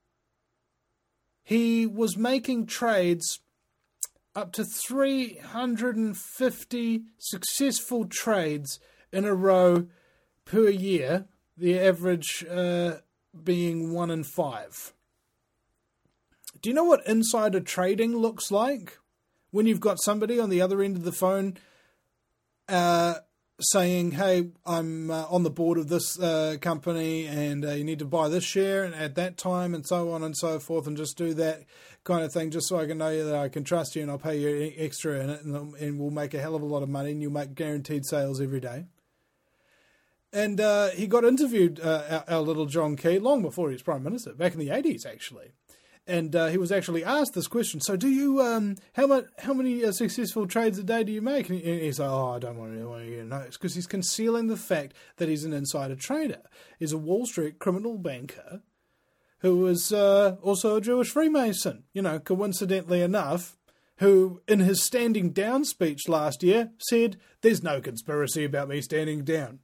Speaker 2: He was making trades up to three hundred fifty successful trades in a row per year, the average uh, being one in five. Do you know what insider trading looks like? When you've got somebody on the other end of the phone uh, saying, hey, I'm uh, on the board of this uh, company, and uh, you need to buy this share and at that time, and so on and so forth, and just do that kind of thing just so I can know that I can trust you and I'll pay you extra in it, and, and we'll make a hell of a lot of money, and you'll make guaranteed sales every day. And uh, he got interviewed, uh, our, our little John Key, long before he was Prime Minister, back in the eighties, actually. And uh, he was actually asked this question. So, do you um how much how many uh, successful trades a day do you make? And he's like, oh, I don't want to, want to know. It's because he's concealing the fact that he's an insider trader. He's a Wall Street criminal banker who was uh, also a Jewish Freemason. You know, coincidentally enough, who, in his standing down speech last year, said, "There's no conspiracy about me standing down."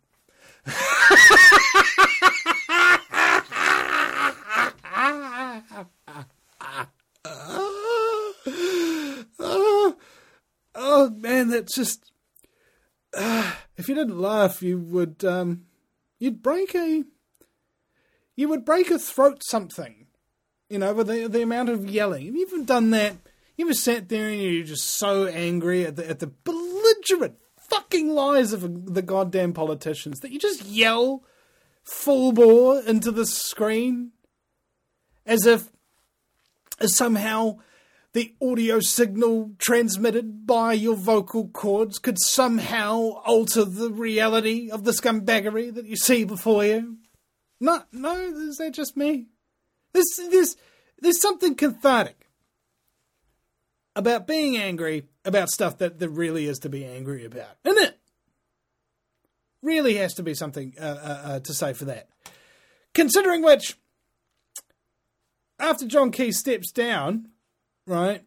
Speaker 2: oh, oh, man, that's just... Uh, if you didn't laugh, you would... Um, you'd break a... You would break a throat something. You know, with the, the amount of yelling. Have you ever done that? You ever sat there and you're just so angry at the, at the belligerent fucking lies of the goddamn politicians that you just yell full bore into the screen as if as somehow the audio signal transmitted by your vocal cords could somehow alter the reality of the scumbaggery that you see before you? No, no, is that just me? There's, there's, there's something cathartic about being angry about stuff that there really is to be angry about, isn't it? Really has to be something uh, uh, uh, to say for that. Considering which, after John Key steps down, right,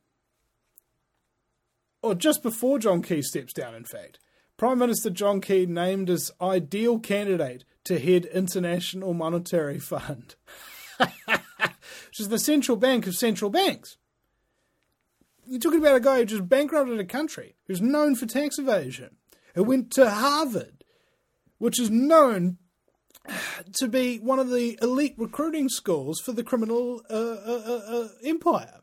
Speaker 2: or just before John Key steps down, in fact, Prime Minister John Key named as ideal candidate to head International Monetary Fund, which is the central bank of central banks. You're talking about a guy who just bankrupted a country, who's known for tax evasion, who went to Harvard, which is known to be one of the elite recruiting schools for the criminal uh, uh, uh, uh, empire.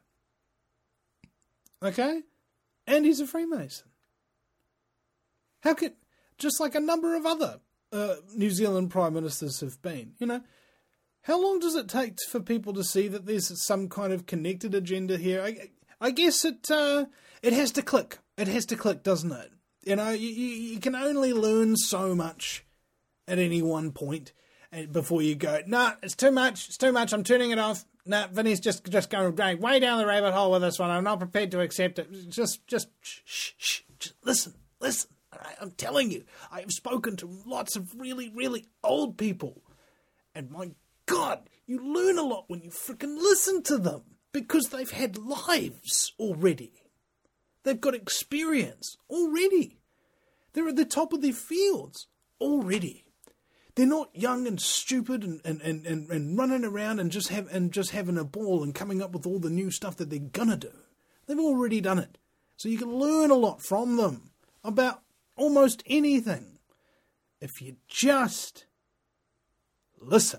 Speaker 2: Okay? And he's a Freemason. How could, just like a number of other uh, New Zealand Prime Ministers have been, you know, how long does it take for people to see that there's some kind of connected agenda here? I, I guess it uh, it has to click. It has to click, doesn't it? You know, you, you, you can only learn so much at any one point before you go, nah, it's too much, it's too much, I'm turning it off. Nah, Vinny's just just going way down the rabbit hole with this one. I'm not prepared to accept it. Just, just, shh, shh, shh, just listen, listen. All right? I'm telling you, I have spoken to lots of really, really old people. And my God, you learn a lot when you freaking listen to them. Because they've had lives already. They've got experience already. They're at the top of their fields already. They're not young and stupid and, and, and, and, and running around and just have and just having a ball and coming up with all the new stuff that they're gonna do. They've already done it. So you can learn a lot from them about almost anything if you just listen.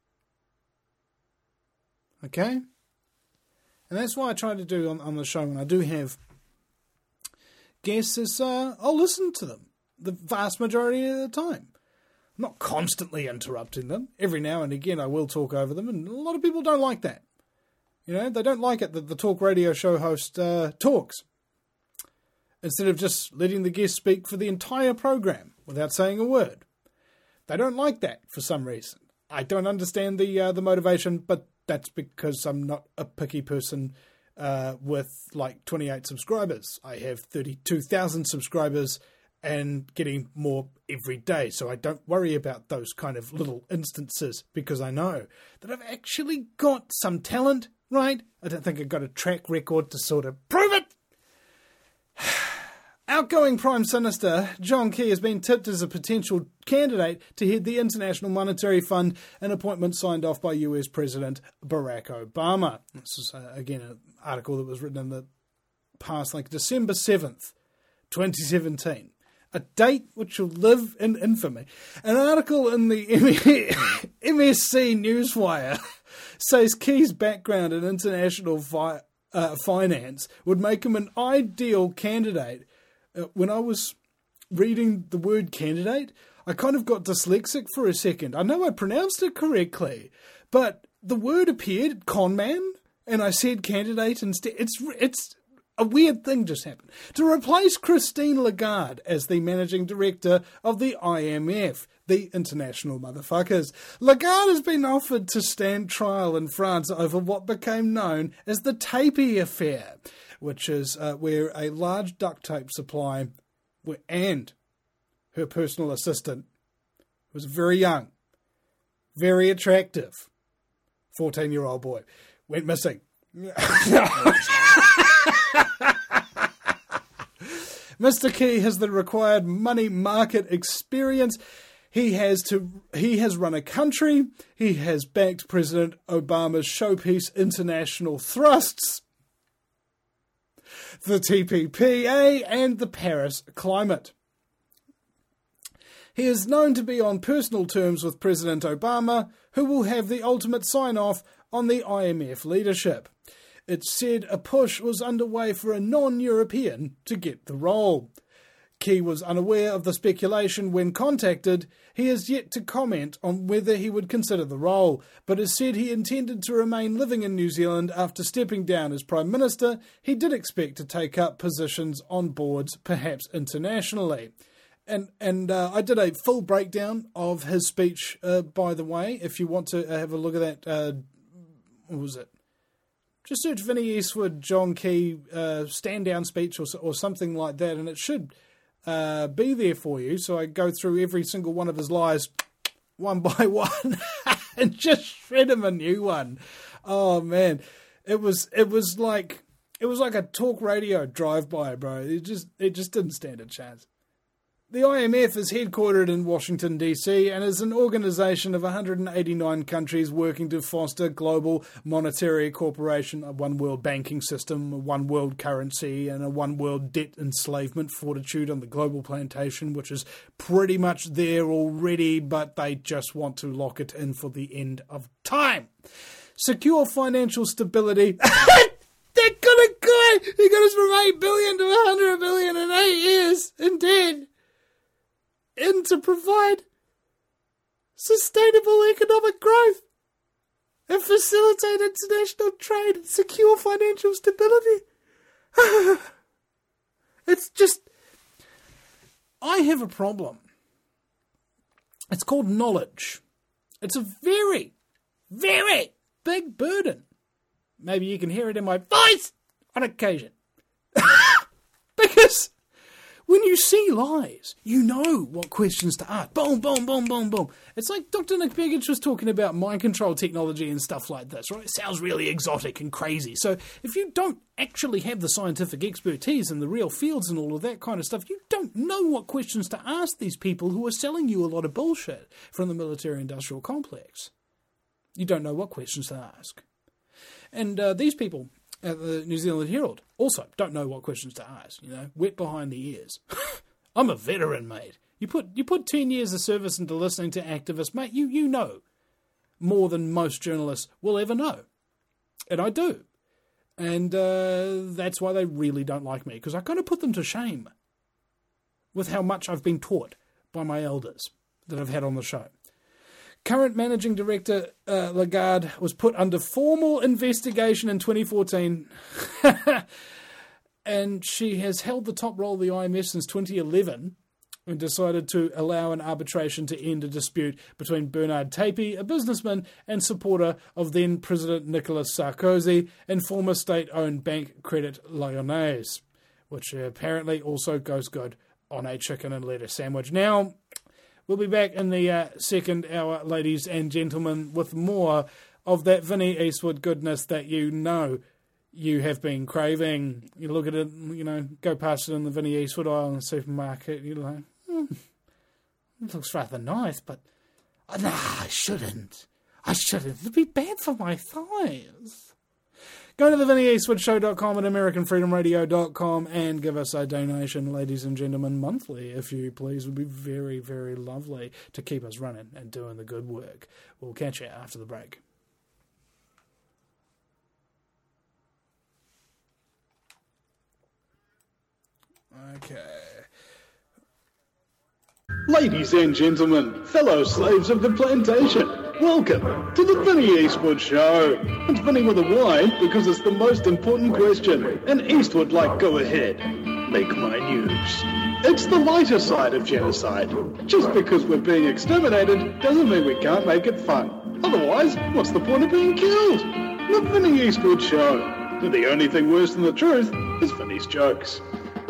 Speaker 2: Okay? And that's why I try to do on, on the show when I do have guests is uh, I'll listen to them the vast majority of the time. I'm not constantly interrupting them. Every now and again I will talk over them, and a lot of people don't like that. You know, they don't like it that the talk radio show host uh, talks. Instead of just letting the guest speak for the entire program without saying a word. They don't like that for some reason. I don't understand the uh, the motivation, but that's because I'm not a picky person uh, with like twenty-eight subscribers. I have thirty-two thousand subscribers and getting more every day. So I don't worry about those kind of little instances because I know that I've actually got some talent, right? I don't think I've got a track record to sort of prove it. Outgoing Prime Minister John Key has been tipped as a potential candidate to head the International Monetary Fund, an appointment signed off by U S President Barack Obama. This is, uh, again, an article that was written in the past, like December seventh, twenty seventeen. A date which will live in infamy. An article in the M S C Newswire says Key's background in international fi- uh, finance would make him an ideal candidate. Uh, when I was reading the word candidate, I kind of got dyslexic for a second. I know I pronounced it correctly, but the word appeared, conman, and I said candidate instead. It's it's a weird thing just happened. To replace Christine Lagarde as the managing director of the I M F, the international motherfuckers. Lagarde has been offered to stand trial in France over what became known as the Tapie affair, which is uh, where a large duct tape supply and her personal assistant, who was very young, very attractive, fourteen-year-old boy, went missing. Mister Key has the required money market experience. He has to. He has run a country. He has backed President Obama's showpiece international thrusts, the T P P A, and the Paris climate. He is known to be on personal terms with President Obama, who will have the ultimate sign-off on the I M F leadership. It's said a push was underway for a non-European to get the role. Key was unaware of the speculation when contacted. He has yet to comment on whether he would consider the role, but has said he intended to remain living in New Zealand after stepping down as Prime Minister. He did expect to take up positions on boards, perhaps internationally. And and uh, I did a full breakdown of his speech, uh, by the way. If you want to have a look at that, uh, what was it? Just search Vinnie Eastwood, John Key, uh, stand-down speech or, or something like that, and it should uh, be there for you. So I go through every single one of his lies one by one and just shred him a new one. Oh, man. It was it was like it was like a talk radio drive-by, bro. It just it just didn't stand a chance. The I M F is headquartered in Washington, D C, and is an organisation of one hundred eighty-nine countries working to foster global monetary cooperation, a one world banking system, a one world currency, and a one world debt enslavement fortitude on the global plantation, which is pretty much there already, but they just want to lock it in for the end of time. Secure financial stability. That got a guy! He got us from eight billion to one hundred billion in eight years, in debt. And to provide sustainable economic growth and facilitate international trade and secure financial stability. It's just... I have a problem. It's called knowledge. It's a very, very big burden. Maybe you can hear it in my voice on occasion. Because... when you see lies, you know what questions to ask. Boom, boom, boom, boom, boom. It's like Doctor Nick Begich was talking about mind control technology and stuff like this, right? It sounds really exotic and crazy. So if you don't actually have the scientific expertise in the real fields and all of that kind of stuff, you don't know what questions to ask these people who are selling you a lot of bullshit from the military-industrial complex. You don't know what questions to ask. And uh, these people... at the New Zealand Herald also don't know what questions to ask, you know, wet behind the ears. I'm a veteran, mate. You put you put ten years of service into listening to activists, mate, you, you know more than most journalists will ever know. And I do. And uh, that's why they really don't like me, because I kind of put them to shame with how much I've been taught by my elders that I've had on the show. Current Managing Director uh, Lagarde was put under formal investigation in twenty fourteen, and she has held the top role of the I M F since twenty eleven and decided to allow an arbitration to end a dispute between Bernard Tapie, a businessman and supporter of then-President Nicolas Sarkozy, and former state-owned bank Credit Lyonnais, which apparently also goes good on a chicken and lettuce sandwich. Now... we'll be back in the uh, second hour, ladies and gentlemen, with more of that Vinnie Eastwood goodness that you know you have been craving. You look at it, you know, go past it in the Vinnie Eastwood aisle in the supermarket, you're like, hmm, it looks rather nice, but oh, nah, I shouldn't. I shouldn't. It'd be bad for my thighs. Go to the vinnie eastwood show dot com and american freedom radio dot com and give us a donation, ladies and gentlemen, monthly, if you please. It would be very, very lovely to keep us running and doing the good work. We'll catch you after the break. Okay.
Speaker 1: Ladies and gentlemen, fellow slaves of the plantation, welcome to the Vinnie Eastwood Show. It's Vinnie with a Y because it's the most important question, and Eastwood like go ahead. Make my news. It's the lighter side of genocide. Just because we're being exterminated doesn't mean we can't make it fun. Otherwise, what's the point of being killed? The Vinnie Eastwood Show. And the only thing worse than the truth is Vinnie's jokes.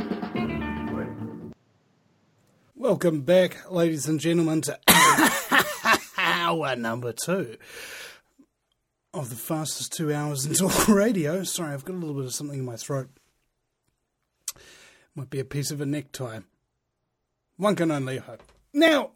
Speaker 2: Welcome back, ladies and gentlemen, to hour number two. of the fastest two hours in talk radio. Sorry, I've got a little bit of something in my throat. Might be a piece of a necktie. One can only hope. Now,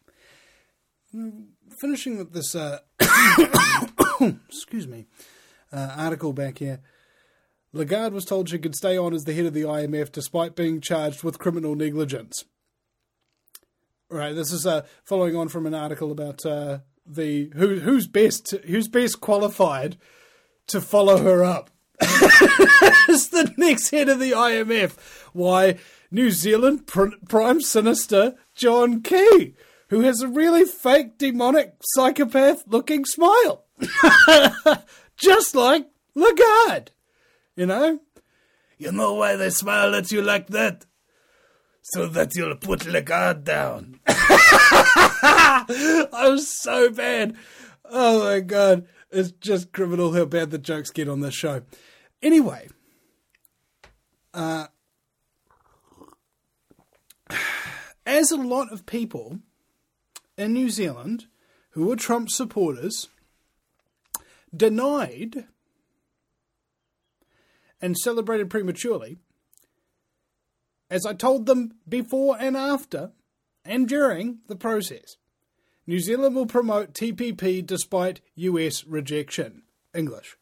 Speaker 2: finishing with this, uh, excuse me, uh, article back here. Lagarde was told she could stay on as the head of the I M F despite being charged with criminal negligence. Right, this is uh, following on from an article about uh, the who who's best who's best qualified to follow her up. As the next head of the I M F. Why, New Zealand Pr- Prime Minister John Key, who has a really fake, demonic, psychopath-looking smile, just like Lagarde. You know, you know why they smile at you like that? So that you'll put Lagarde down. I was so bad. Oh my God. It's just criminal how bad the jokes get on this show. Anyway, uh, as a lot of people in New Zealand who were Trump supporters denied and celebrated prematurely, as I told them before and after and during the process, New Zealand will promote T P P despite U S rejection. English.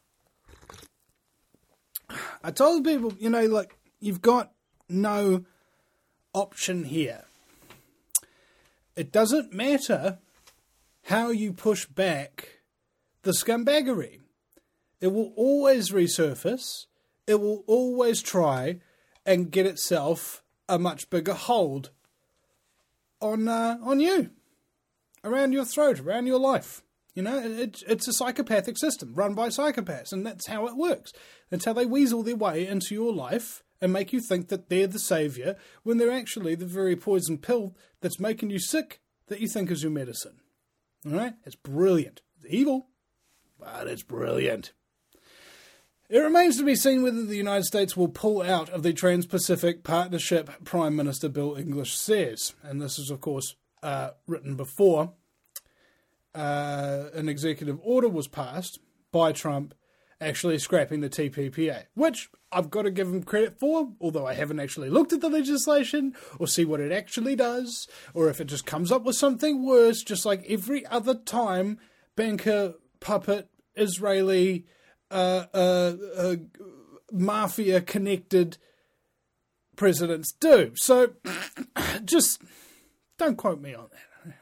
Speaker 2: I told people, you know, like, you've got no option here. It doesn't matter how you push back the scumbaggery. It will always resurface. It will always try and get itself a much bigger hold on uh, on you, around your throat, around your life. You know, it, it's a psychopathic system run by psychopaths, and that's how it works. That's how they weasel their way into your life and make you think that they're the saviour when they're actually the very poison pill that's making you sick that you think is your medicine. All right? It's brilliant. It's evil, but it's brilliant. It remains to be seen whether the United States will pull out of the Trans-Pacific Partnership, Prime Minister Bill English says. And this is, of course, uh, written before uh, an executive order was passed by Trump actually scrapping the T P P A, which I've got to give him credit for, although I haven't actually looked at the legislation or see what it actually does, or if it just comes up with something worse, just like every other time banker, puppet, Israeli, uh, uh, uh, mafia-connected presidents do. So, just don't quote me on that.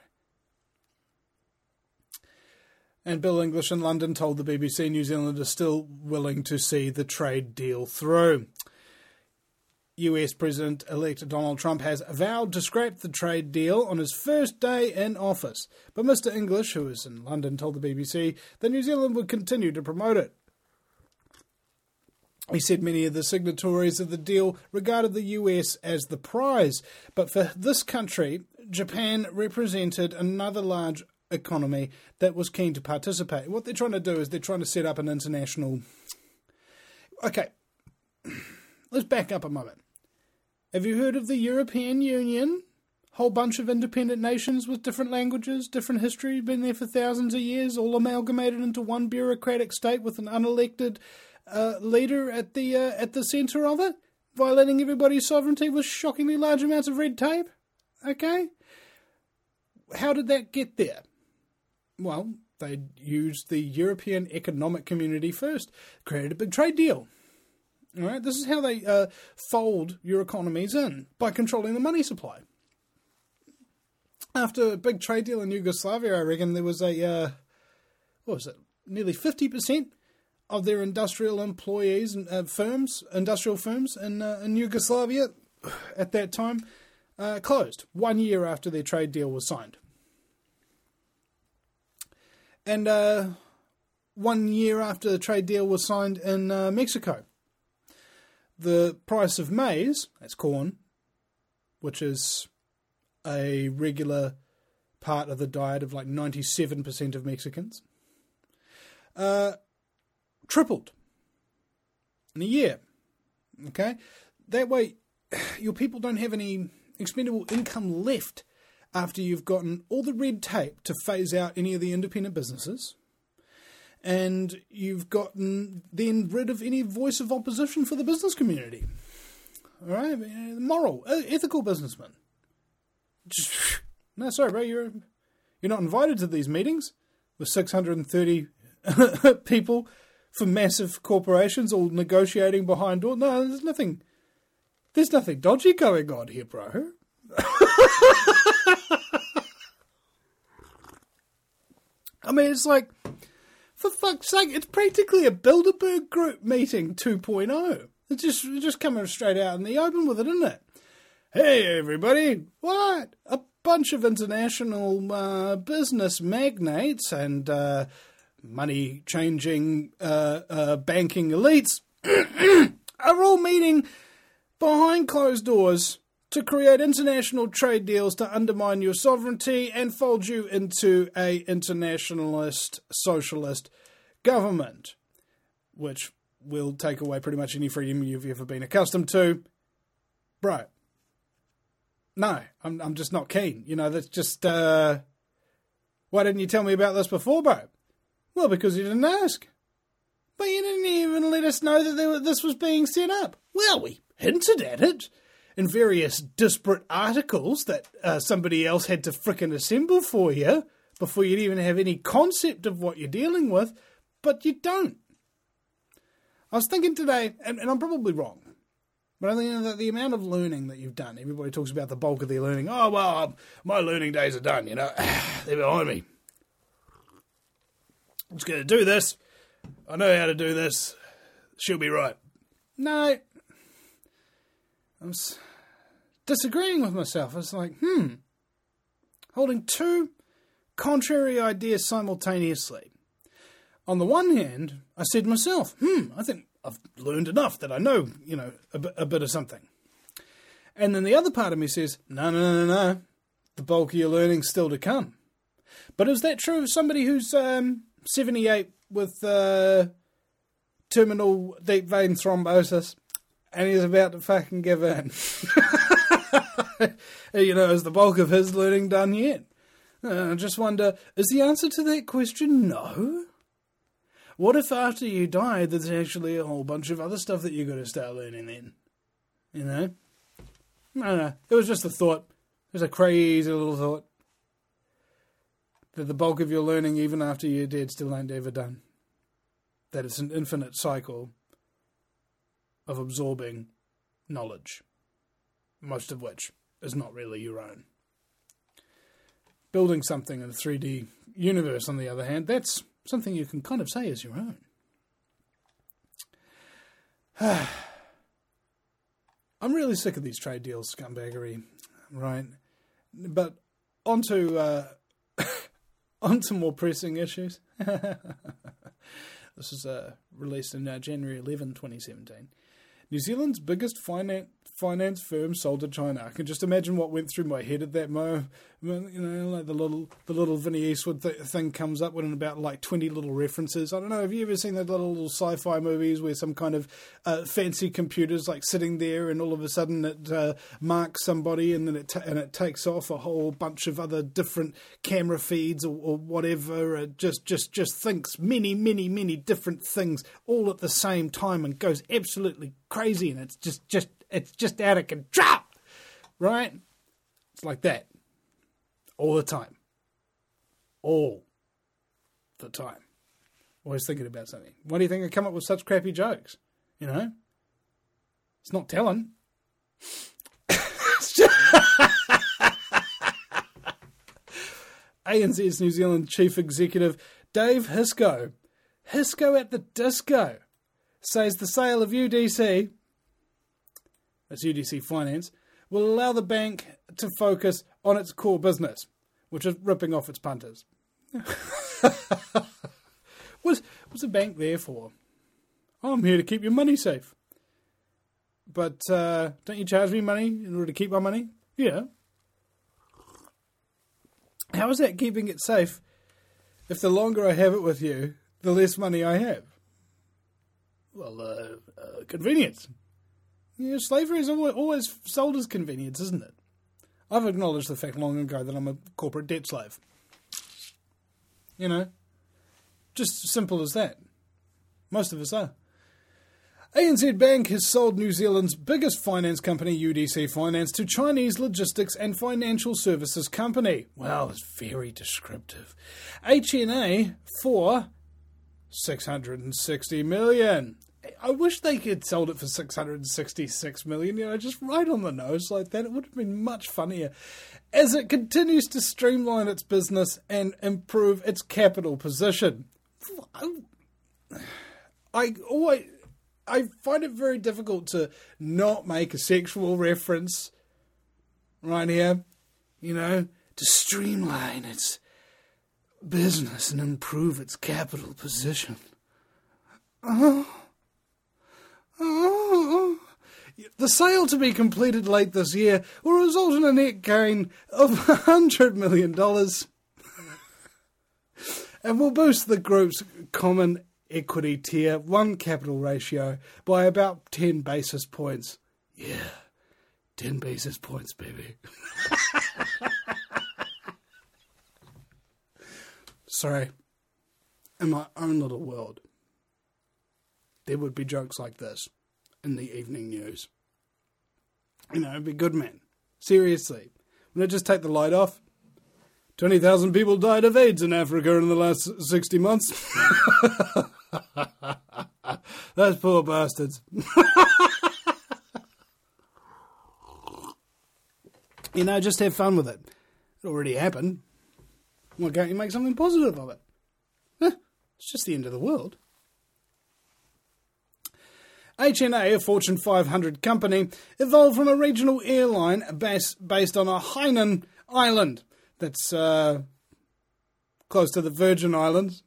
Speaker 2: And Bill English in London told the B B C New Zealand is still willing to see the trade deal through. U S President-elect Donald Trump has vowed to scrap the trade deal on his first day in office. But Mister English, who is in London, told the B B C that New Zealand would continue to promote it. He said many of the signatories of the deal regarded the U S as the prize. But for this country, Japan represented another large economy that was keen to participate. What they're trying to do is they're trying to set up an international... Okay, let's back up a moment. Have you heard of the European Union? Whole bunch of independent nations with different languages, different history, been there for thousands of years, all amalgamated into one bureaucratic state with an unelected uh, leader at the uh, at the centre of it, violating everybody's sovereignty with shockingly large amounts of red tape. Okay? How did that get there? Well, they used the European Economic Community first, created a big trade deal. All right, this is how they uh, fold your economies in, by controlling the money supply. After a big trade deal in Yugoslavia, I reckon there was a, uh, what was it, nearly fifty percent of their industrial employees and uh, firms, industrial firms in, uh, in Yugoslavia at that time, uh, closed one year after their trade deal was signed. And uh, one year after the trade deal was signed in uh, Mexico, the price of maize, that's corn, which is a regular part of the diet of like ninety-seven percent of Mexicans, uh, tripled in a year. Okay? That way, your people don't have any expendable income left after you've gotten all the red tape to phase out any of the independent businesses, and you've gotten then rid of any voice of opposition for the business community. All right, moral, ethical businessman. Just, no, sorry, bro, you're you're not invited to these meetings with six hundred thirty people from massive corporations all negotiating behind doors. No, there's nothing. There's nothing dodgy going on here, bro. I mean, it's like, for fuck's sake, it's practically a Bilderberg Group meeting two point oh. It's just, it's just coming straight out in the open with it, isn't it? Hey, everybody. What? A bunch of international uh, business magnates and uh, money-changing uh, uh, banking elites are all meeting behind closed doors to create international trade deals to undermine your sovereignty and fold you into a internationalist socialist government, which will take away pretty much any freedom you've ever been accustomed to. Bro. No, I'm I'm just not keen. You know, that's just, uh, why didn't you tell me about this before, bro? Well, because you didn't ask. But you didn't even let us know that there were, this was being set up. Well, we hinted at it in various disparate articles that uh, somebody else had to frickin' assemble for you before you'd even have any concept of what you're dealing with, but you don't. I was thinking today, and, and I'm probably wrong, but I think that the amount of learning that you've done, everybody talks about the bulk of their learning. Oh, well, um, my learning days are done, you know. They're behind me. I'm just going to do this. I know how to do this. She'll be right. No. I'm disagreeing with myself. It's like, hmm, holding two contrary ideas simultaneously. On the one hand, I said to myself, hmm, I think I've learned enough that I know, you know, a, b- a bit of something. And then the other part of me says, no, no, no, no, the bulk of your learning's still to come. But is that true of somebody who's um, seventy-eight with uh, terminal deep vein thrombosis? And he's about to fucking give in. You know, is the bulk of his learning done yet? Uh, I just wonder, is the answer to that question no? What if after you die, there's actually a whole bunch of other stuff that you've got to start learning then? You know? I don't know. It was just a thought. It was a crazy little thought. That the bulk of your learning, even after you're dead, still ain't ever done. That it's an infinite cycle of absorbing knowledge, most of which is not really your own. Building something in a three D universe, on the other hand, that's something you can kind of say is your own. I'm really sick of these trade deals, scumbaggery, right? But onto uh, onto more pressing issues. This is uh, released in uh, January eleventh, twenty seventeen. New Zealand's biggest finance finance firm sold to China. I can just imagine what went through my head at that moment. You know, like the little the little Vinnie Eastwood th- thing comes up with in about like twenty little references. I don't know. Have you ever seen those little, little sci-fi movies where some kind of uh, fancy computer's like sitting there and all of a sudden it uh, marks somebody and then it ta- and it takes off a whole bunch of other different camera feeds or, or whatever. It just just just thinks many many many different things all at the same time and goes absolutely crazy, and it's just just it's just out of control, right? It's like that all the time, all the time. Always thinking about something. Why do you think I come up with such crappy jokes? You know, it's not talent. A N Z's New Zealand Chief Executive Dave Hisco, Hisco at the disco, says the sale of U D C, that's U D C Finance, will allow the bank to focus on its core business, which is ripping off its punters. what's, what's a bank there for? Oh, I'm here to keep your money safe. But uh, don't you charge me money in order to keep my money? Yeah. How is that keeping it safe if the longer I have it with you, the less money I have? Well, uh, uh, convenience. You know, slavery is always sold as convenience, isn't it? I've acknowledged the fact long ago that I'm a corporate debt slave. You know, Just simple as that. Most of us are. A N Z Bank has sold New Zealand's biggest finance company, U D C Finance, to Chinese logistics and financial services company. Well, it's very descriptive. H N A for six hundred sixty million dollars. I wish they had sold it for six hundred sixty-six million dollars, you know, just right on the nose like that. It would have been much funnier. As it continues to streamline its business and improve its capital position. I always... I find it very difficult to not make a sexual reference right here, you know, to streamline its business and improve its capital position. Oh, oh, the sale to be completed late this year will result in a net gain of one hundred million dollars and will boost the group's common equity tier one capital ratio by about ten basis points. Yeah, ten basis points, baby. Sorry, in my own little world, there would be jokes like this in the evening news. You know, it'd be good, man. Seriously. Wouldn't it just take the light off? twenty thousand people died of AIDS in Africa in the last sixty months. Those poor bastards. You know, just have fun with it. It already happened. Why can't you make something positive of it? Huh, it's just the end of the world. H N A, a Fortune five hundred company, evolved from a regional airline base, based on a Hainan island that's uh, close to the Virgin Islands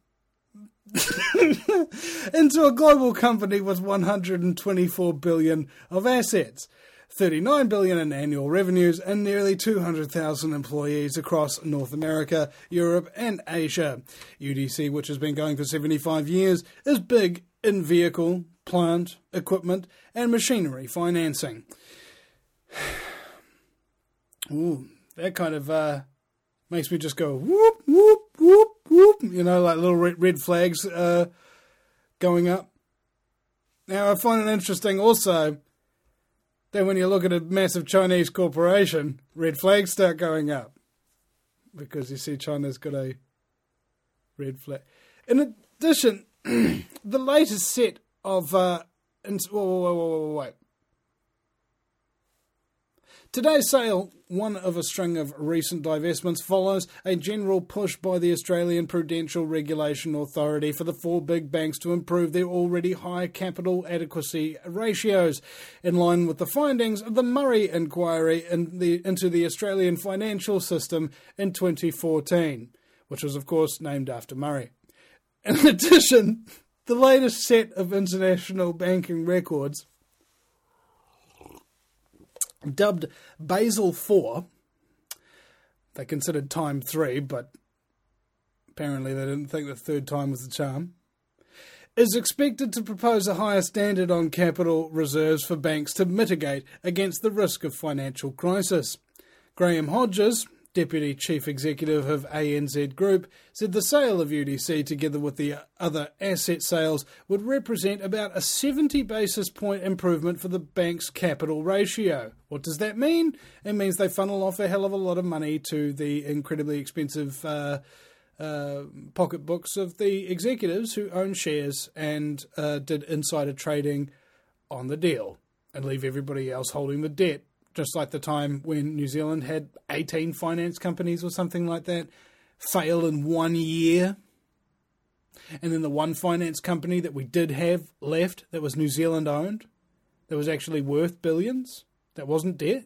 Speaker 2: into a global company with one hundred twenty-four billion dollars of assets, thirty-nine billion dollars in annual revenues, and nearly two hundred thousand employees across North America, Europe, and Asia. U D C, which has been going for seventy-five years, is big in vehicle, plant, equipment, and machinery financing. Ooh, that kind of uh, makes me just go whoop, whoop, whoop, whoop, you know, like little red, red flags uh, going up. Now, I find it interesting also that when you look at a massive Chinese corporation, red flags start going up because you see China's got a red flag. In addition, the latest set of... Uh, ins- whoa, whoa, whoa, whoa, wait. Today's sale, one of a string of recent divestments, follows a general push by the Australian Prudential Regulation Authority for the four big banks to improve their already high capital adequacy ratios, in line with the findings of the Murray inquiry in the, into the Australian financial system in twenty fourteen, which was, of course, named after Murray. In addition, the latest set of international banking records, dubbed Basel four, they considered time three, but apparently they didn't think the third time was the charm, is expected to propose a higher standard on capital reserves for banks to mitigate against the risk of financial crisis. Graham Hodges, Deputy Chief Executive of A N Z Group, said the sale of U D C, together with the other asset sales, would represent about a seventy basis point improvement for the bank's capital ratio. What does that mean? It means they funnel off a hell of a lot of money to the incredibly expensive uh, uh, pocketbooks of the executives who own shares and uh, did insider trading on the deal, and leave everybody else holding the debt. Just like the time when New Zealand had eighteen finance companies or something like that fail in one year. And then the one finance company that we did have left that was New Zealand owned, that was actually worth billions, that wasn't debt,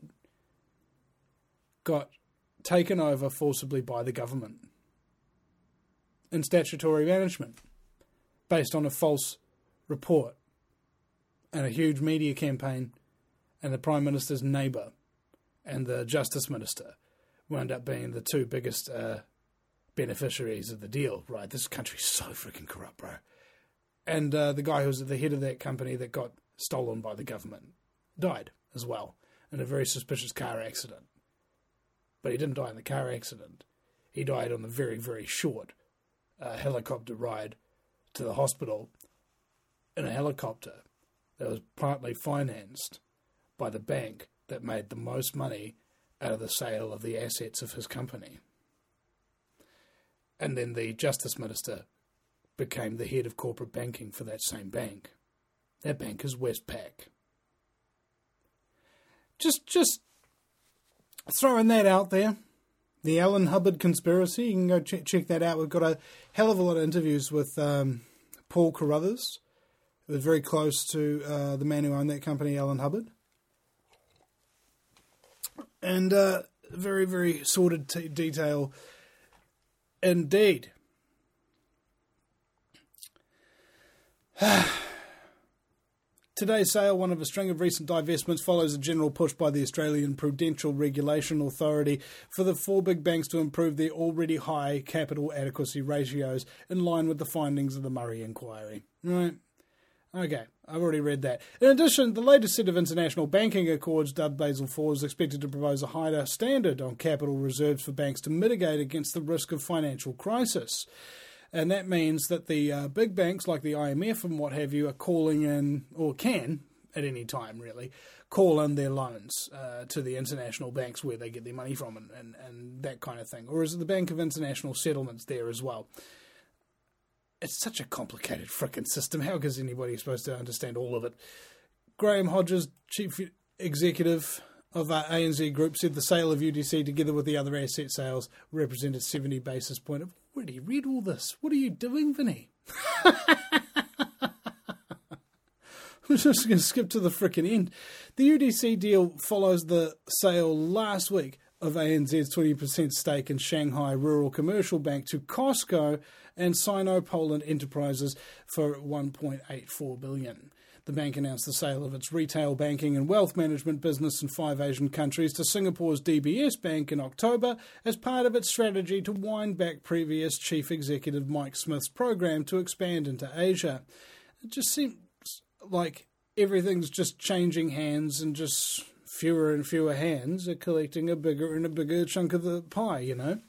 Speaker 2: got taken over forcibly by the government in statutory management based on a false report and a huge media campaign. And the Prime Minister's neighbour and the Justice Minister wound up being the two biggest uh, beneficiaries of the deal, right? This country's so freaking corrupt, bro. And uh, the guy who was at the head of that company that got stolen by the government died as well in a very suspicious car accident. But he didn't die in the car accident. He died on the very, very short uh, helicopter ride to the hospital in a helicopter that was partly financed by the bank that made the most money out of the sale of the assets of his company. And then the Justice Minister became the head of corporate banking for that same bank. That bank is Westpac. Just, just throwing that out there. The Alan Hubbard conspiracy, you can go ch- check that out. We've got a hell of a lot of interviews with um, Paul Carruthers, who was very close to uh, the man who owned that company, Alan Hubbard. And uh, very, very sordid t- detail indeed. Today's sale, one of a string of recent divestments, follows a general push by the Australian Prudential Regulation Authority for the four big banks to improve their already high capital adequacy ratios in line with the findings of the Murray Inquiry. Right. Okay, I've already read that. In addition, the latest set of international banking accords, dubbed Basel four, is expected to propose a higher standard on capital reserves for banks to mitigate against the risk of financial crisis. And that means that the uh, big banks like the I M F and what have you are calling in, or can, at any time really, call in their loans uh, to the international banks where they get their money from and, and, and that kind of thing. Or is it the Bank of International Settlements there as well? It's such a complicated frickin' system. How is anybody supposed to understand all of it? Graham Hodges, Chief Executive of uh, A N Z Group, said the sale of U D C together with the other asset sales represented seventy basis points. I've already read all this. What are you doing, Vinny? I'm just going to skip to the frickin' end. The U D C deal follows the sale last week of A N Z's twenty percent stake in Shanghai Rural Commercial Bank to Costco and Sino-Poland Enterprises for one point eight four billion dollars. The bank announced the sale of its retail banking and wealth management business in five Asian countries to Singapore's D B S Bank in October as part of its strategy to wind back previous Chief Executive Mike Smith's program to expand into Asia. It just seems like everything's just changing hands and just fewer and fewer hands are collecting a bigger and a bigger chunk of the pie, you know?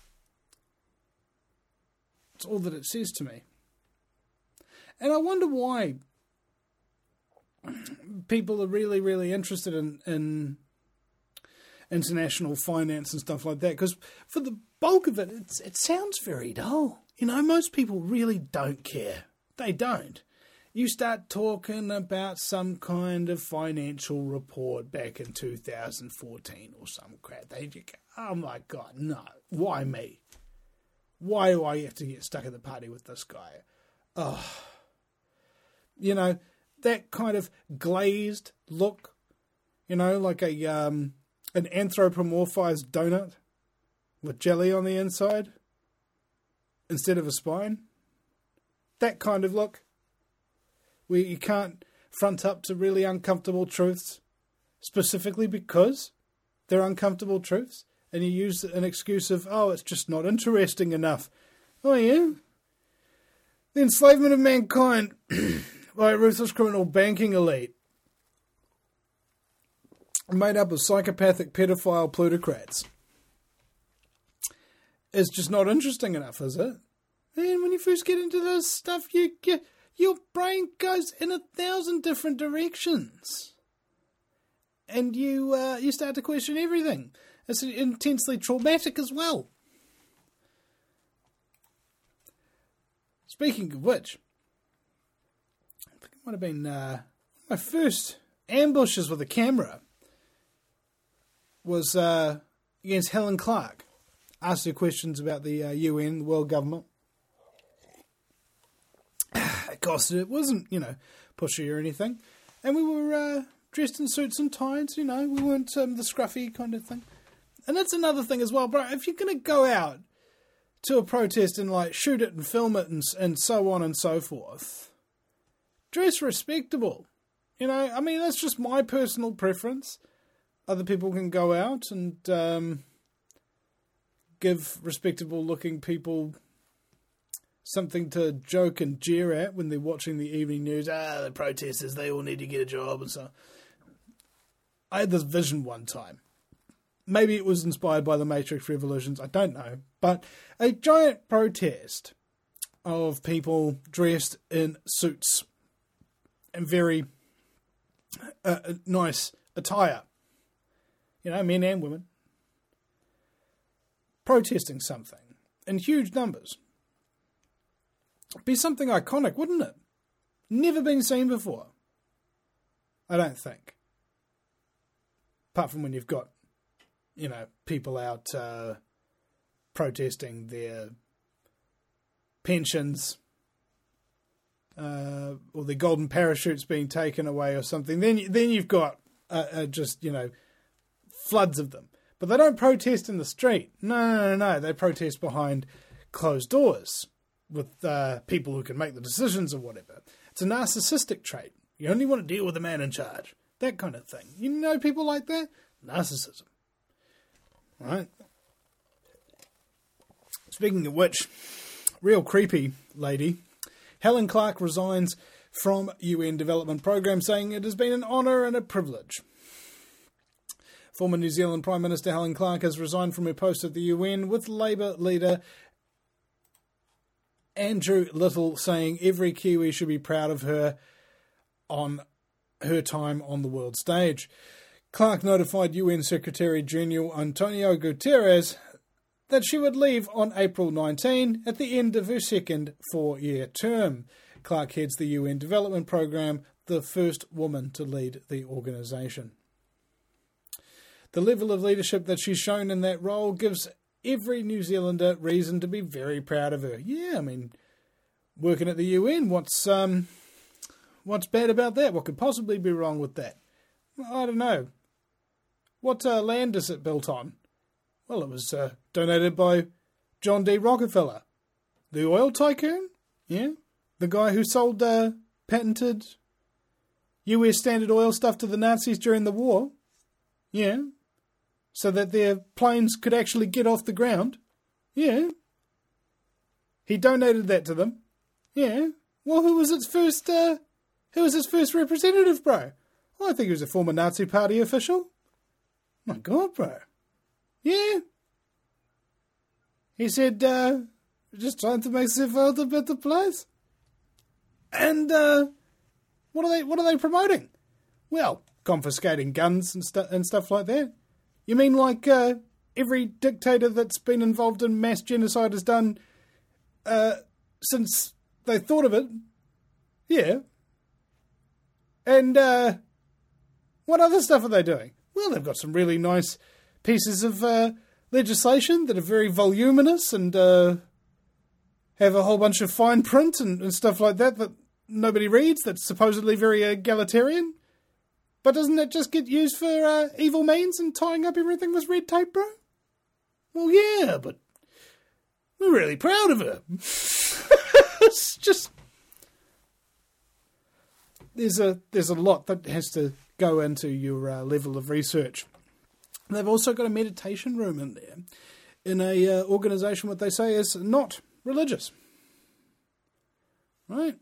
Speaker 2: It's all that it says to me. And I wonder why people are really, really interested in, in international finance and stuff like that. Because for the bulk of it, it's, it sounds very dull. You know, most people really don't care. They don't. You start talking about some kind of financial report back in two thousand fourteen or some crap. They just go, oh my God, no. Why me? Why do I have to get stuck at the party with this guy? Oh, you know, that kind of glazed look, you know, like a um, an anthropomorphized donut with jelly on the inside instead of a spine. That kind of look, where you can't front up to really uncomfortable truths, specifically because they're uncomfortable truths, and you use an excuse of, oh, it's just not interesting enough. Oh, yeah? The enslavement of mankind by a ruthless criminal banking elite made up of psychopathic pedophile plutocrats is just not interesting enough, is it? And when you first get into this stuff, you get, your brain goes in a thousand different directions. And you uh, you start to question everything. It's intensely traumatic as well. Speaking of which, I think it might have been uh, my first ambushes with a camera was uh, against Helen Clark. Asked her questions about the uh, U N, the world government. It costed, it wasn't, you know, pushy or anything. And we were uh, dressed in suits and ties, you know, we weren't um, the scruffy kind of thing. And that's another thing as well, bro. If you're going to go out to a protest and, like, shoot it and film it and, and so on and so forth, dress respectable. You know, I mean, that's just my personal preference. Other people can go out and um, give respectable-looking people something to joke and jeer at when they're watching the evening news. Ah, the protesters, they all need to get a job and so. I had this vision one time. Maybe it was inspired by the Matrix Revolutions, I don't know. But a giant protest of people dressed in suits and very uh, nice attire, you know, men and women, protesting something in huge numbers. It'd be something iconic, wouldn't it? Never been seen before, I don't think. Apart from when you've got, you know, people out uh, protesting their pensions uh, or their golden parachutes being taken away or something. Then, then you've got uh, uh, just, you know, floods of them. But they don't protest in the street. No, no, no, no. They protest behind closed doors with uh, people who can make the decisions or whatever. It's a narcissistic trait. You only want to deal with the man in charge. That kind of thing. You know people like that? Narcissism. Right? Speaking of which, real creepy lady, Helen Clark resigns from U N Development Programme, saying it has been an honour and a privilege. Former New Zealand Prime Minister Helen Clark has resigned from her post at the U N, with Labour leader Andrew Little saying every Kiwi should be proud of her on her time on the world stage. Clark notified U N Secretary-General Antonio Guterres that she would leave on April nineteenth at the end of her second four-year term. Clark heads the U N Development Programme, the first woman to lead the organisation. The level of leadership that she's shown in that role gives every New Zealander reason to be very proud of her. Yeah, I mean, working at the U N, what's um, what's bad about that? What could possibly be wrong with that? I don't know. What uh, land is it built on? Well, it was uh, donated by John D. Rockefeller, the oil tycoon. Yeah, the guy who sold uh, patented U S Standard Oil stuff to the Nazis during the war. Yeah. So that their planes could actually get off the ground. Yeah. He donated that to them. Yeah. Well, who was its first, uh, who was its first representative, bro? Well, I think he was a former Nazi Party official. My God, bro. Yeah. He said, uh, just trying to make the world a better place. And, uh, what are they, what are they promoting? Well, confiscating guns and, stu- and stuff like that. You mean like uh, every dictator that's been involved in mass genocide has done uh, since they thought of it? Yeah. And uh, what other stuff are they doing? Well, they've got some really nice pieces of uh, legislation that are very voluminous and uh, have a whole bunch of fine print and, and stuff like that that nobody reads, that's supposedly very egalitarian. But doesn't that just get used for uh, evil means and tying up everything with red tape, bro? Well, yeah, but we're really proud of her. It's just... There's a, there's a lot that has to go into your uh, level of research. They've also got a meditation room in there in a uh, organisation what they say is not religious. Right?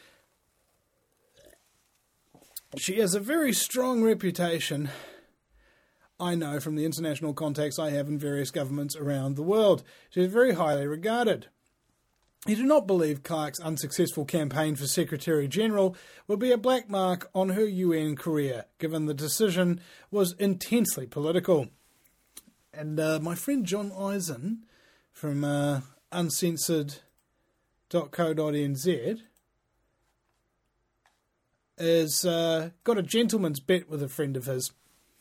Speaker 2: She has a very strong reputation, I know from the international contacts I have in various governments around the world. She is very highly regarded. I do not believe Clark's unsuccessful campaign for Secretary-General will be a black mark on her U N career, given the decision was intensely political. And uh, my friend John Eisen from uh, uncensored dot co dot n z has uh, got a gentleman's bet with a friend of his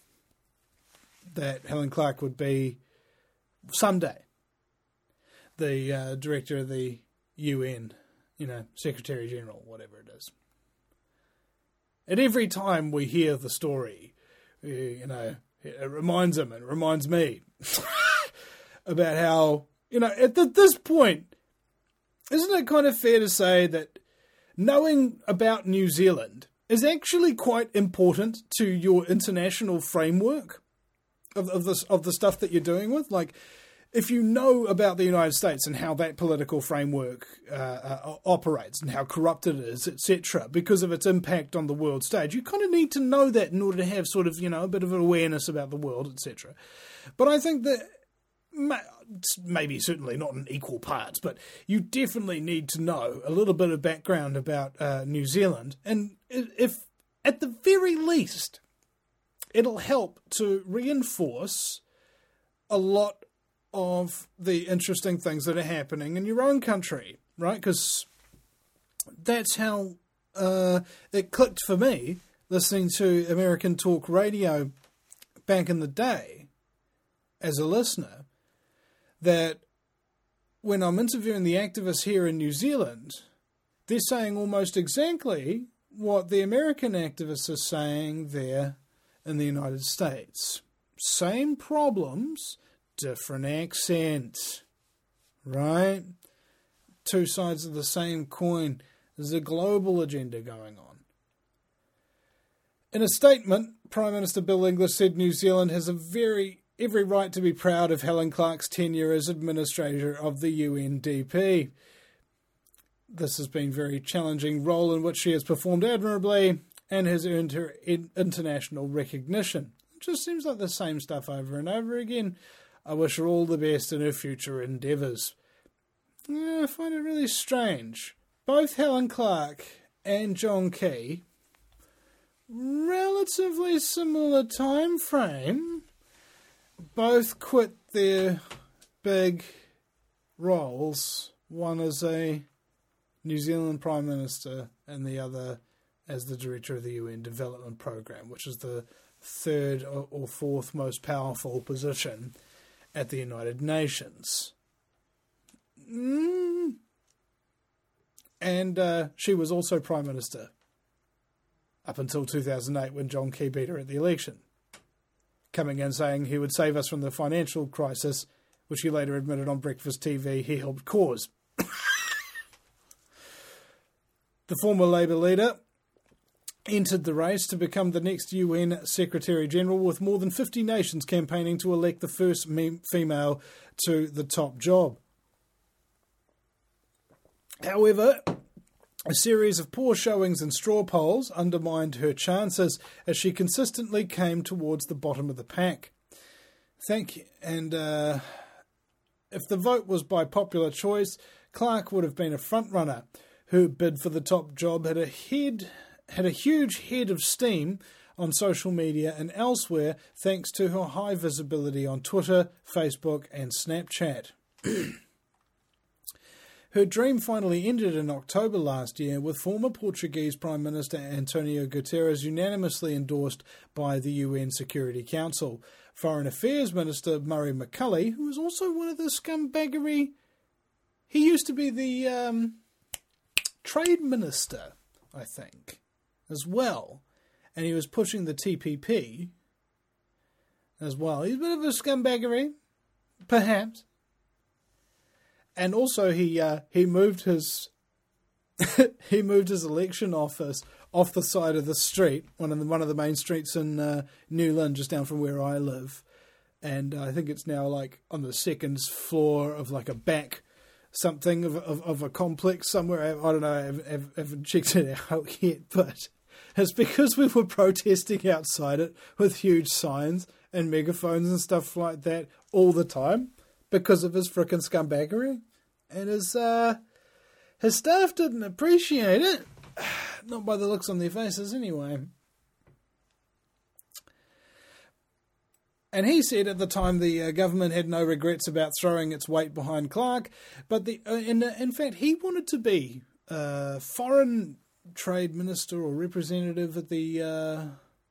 Speaker 2: that Helen Clark would be someday the uh, director of the U N, you know, Secretary General, whatever it is. And every time we hear the story, you know, it reminds him and it reminds me about how, you know, at the, this point, isn't it kind of fair to say that knowing about New Zealand is actually quite important to your international framework of, of, this, of the stuff that you're doing with? Like, if you know about the United States and how that political framework uh, uh, operates and how corrupt it is, et cetera, because of its impact on the world stage, you kind of need to know that in order to have sort of, you know, a bit of an awareness about the world, et cetera. But I think that maybe certainly not in equal parts, but you definitely need to know a little bit of background about uh, New Zealand. And if, at the very least, it'll help to reinforce a lot of the interesting things that are happening in your own country, right? Because that's how uh, it clicked for me, listening to American talk radio back in the day as a listener, that when I'm interviewing the activists here in New Zealand, they're saying almost exactly what the American activists are saying there in the United States. Same problems, different accent, right? Two sides of the same coin. There's a global agenda going on. In a statement, Prime Minister Bill English said New Zealand has a very every right to be proud of Helen Clark's tenure as administrator of the U N D P. This has been a very challenging role in which she has performed admirably and has earned her international recognition. It just seems like the same stuff over and over again. I wish her all the best in her future endeavours. Yeah, I find it really strange. Both Helen Clark and John Key, relatively similar time frame, both quit their big roles, one as a New Zealand Prime Minister and the other as the Director of the U N Development Programme, which is the third or fourth most powerful position at the United Nations. Mm. And uh, she was also Prime Minister up until two thousand eight when John Key beat her at the election, coming in saying he would save us from the financial crisis, which he later admitted on Breakfast T V he helped cause. The former Labour leader entered the race to become the next U N Secretary-General, with more than fifty nations campaigning to elect the first me- female to the top job. However, a series of poor showings and straw polls undermined her chances as she consistently came towards the bottom of the pack. Thank you. And uh, if the vote was by popular choice, Clark would have been a front-runner. Her bid for the top job had a head, had a huge head of steam on social media and elsewhere, thanks to her high visibility on Twitter, Facebook, and Snapchat. Her dream finally ended in October last year, with former Portuguese Prime Minister Antonio Guterres unanimously endorsed by the U N Security Council. Foreign Affairs Minister Murray McCully, who was also one of the scumbaggery... He used to be the um, Trade Minister, I think, as well. And he was pushing the T P P as well. He's a bit of a scumbaggery, perhaps. And also, he uh, he moved his he moved his election office off the side of the street, one of the one of the main streets in uh, Newland, just down from where I live. And I think it's now like on the second floor of like a back something of of, of a complex somewhere. I don't know. I haven't, I haven't checked it out yet, but it's because we were protesting outside it with huge signs and megaphones and stuff like that all the time, because of his frickin' scumbaggery. And his, uh, his staff didn't appreciate it. Not by the looks on their faces, anyway. And he said at the time the uh, government had no regrets about throwing its weight behind Clark, but the uh, in, uh, in fact he wanted to be uh, foreign trade minister or representative at the... Uh,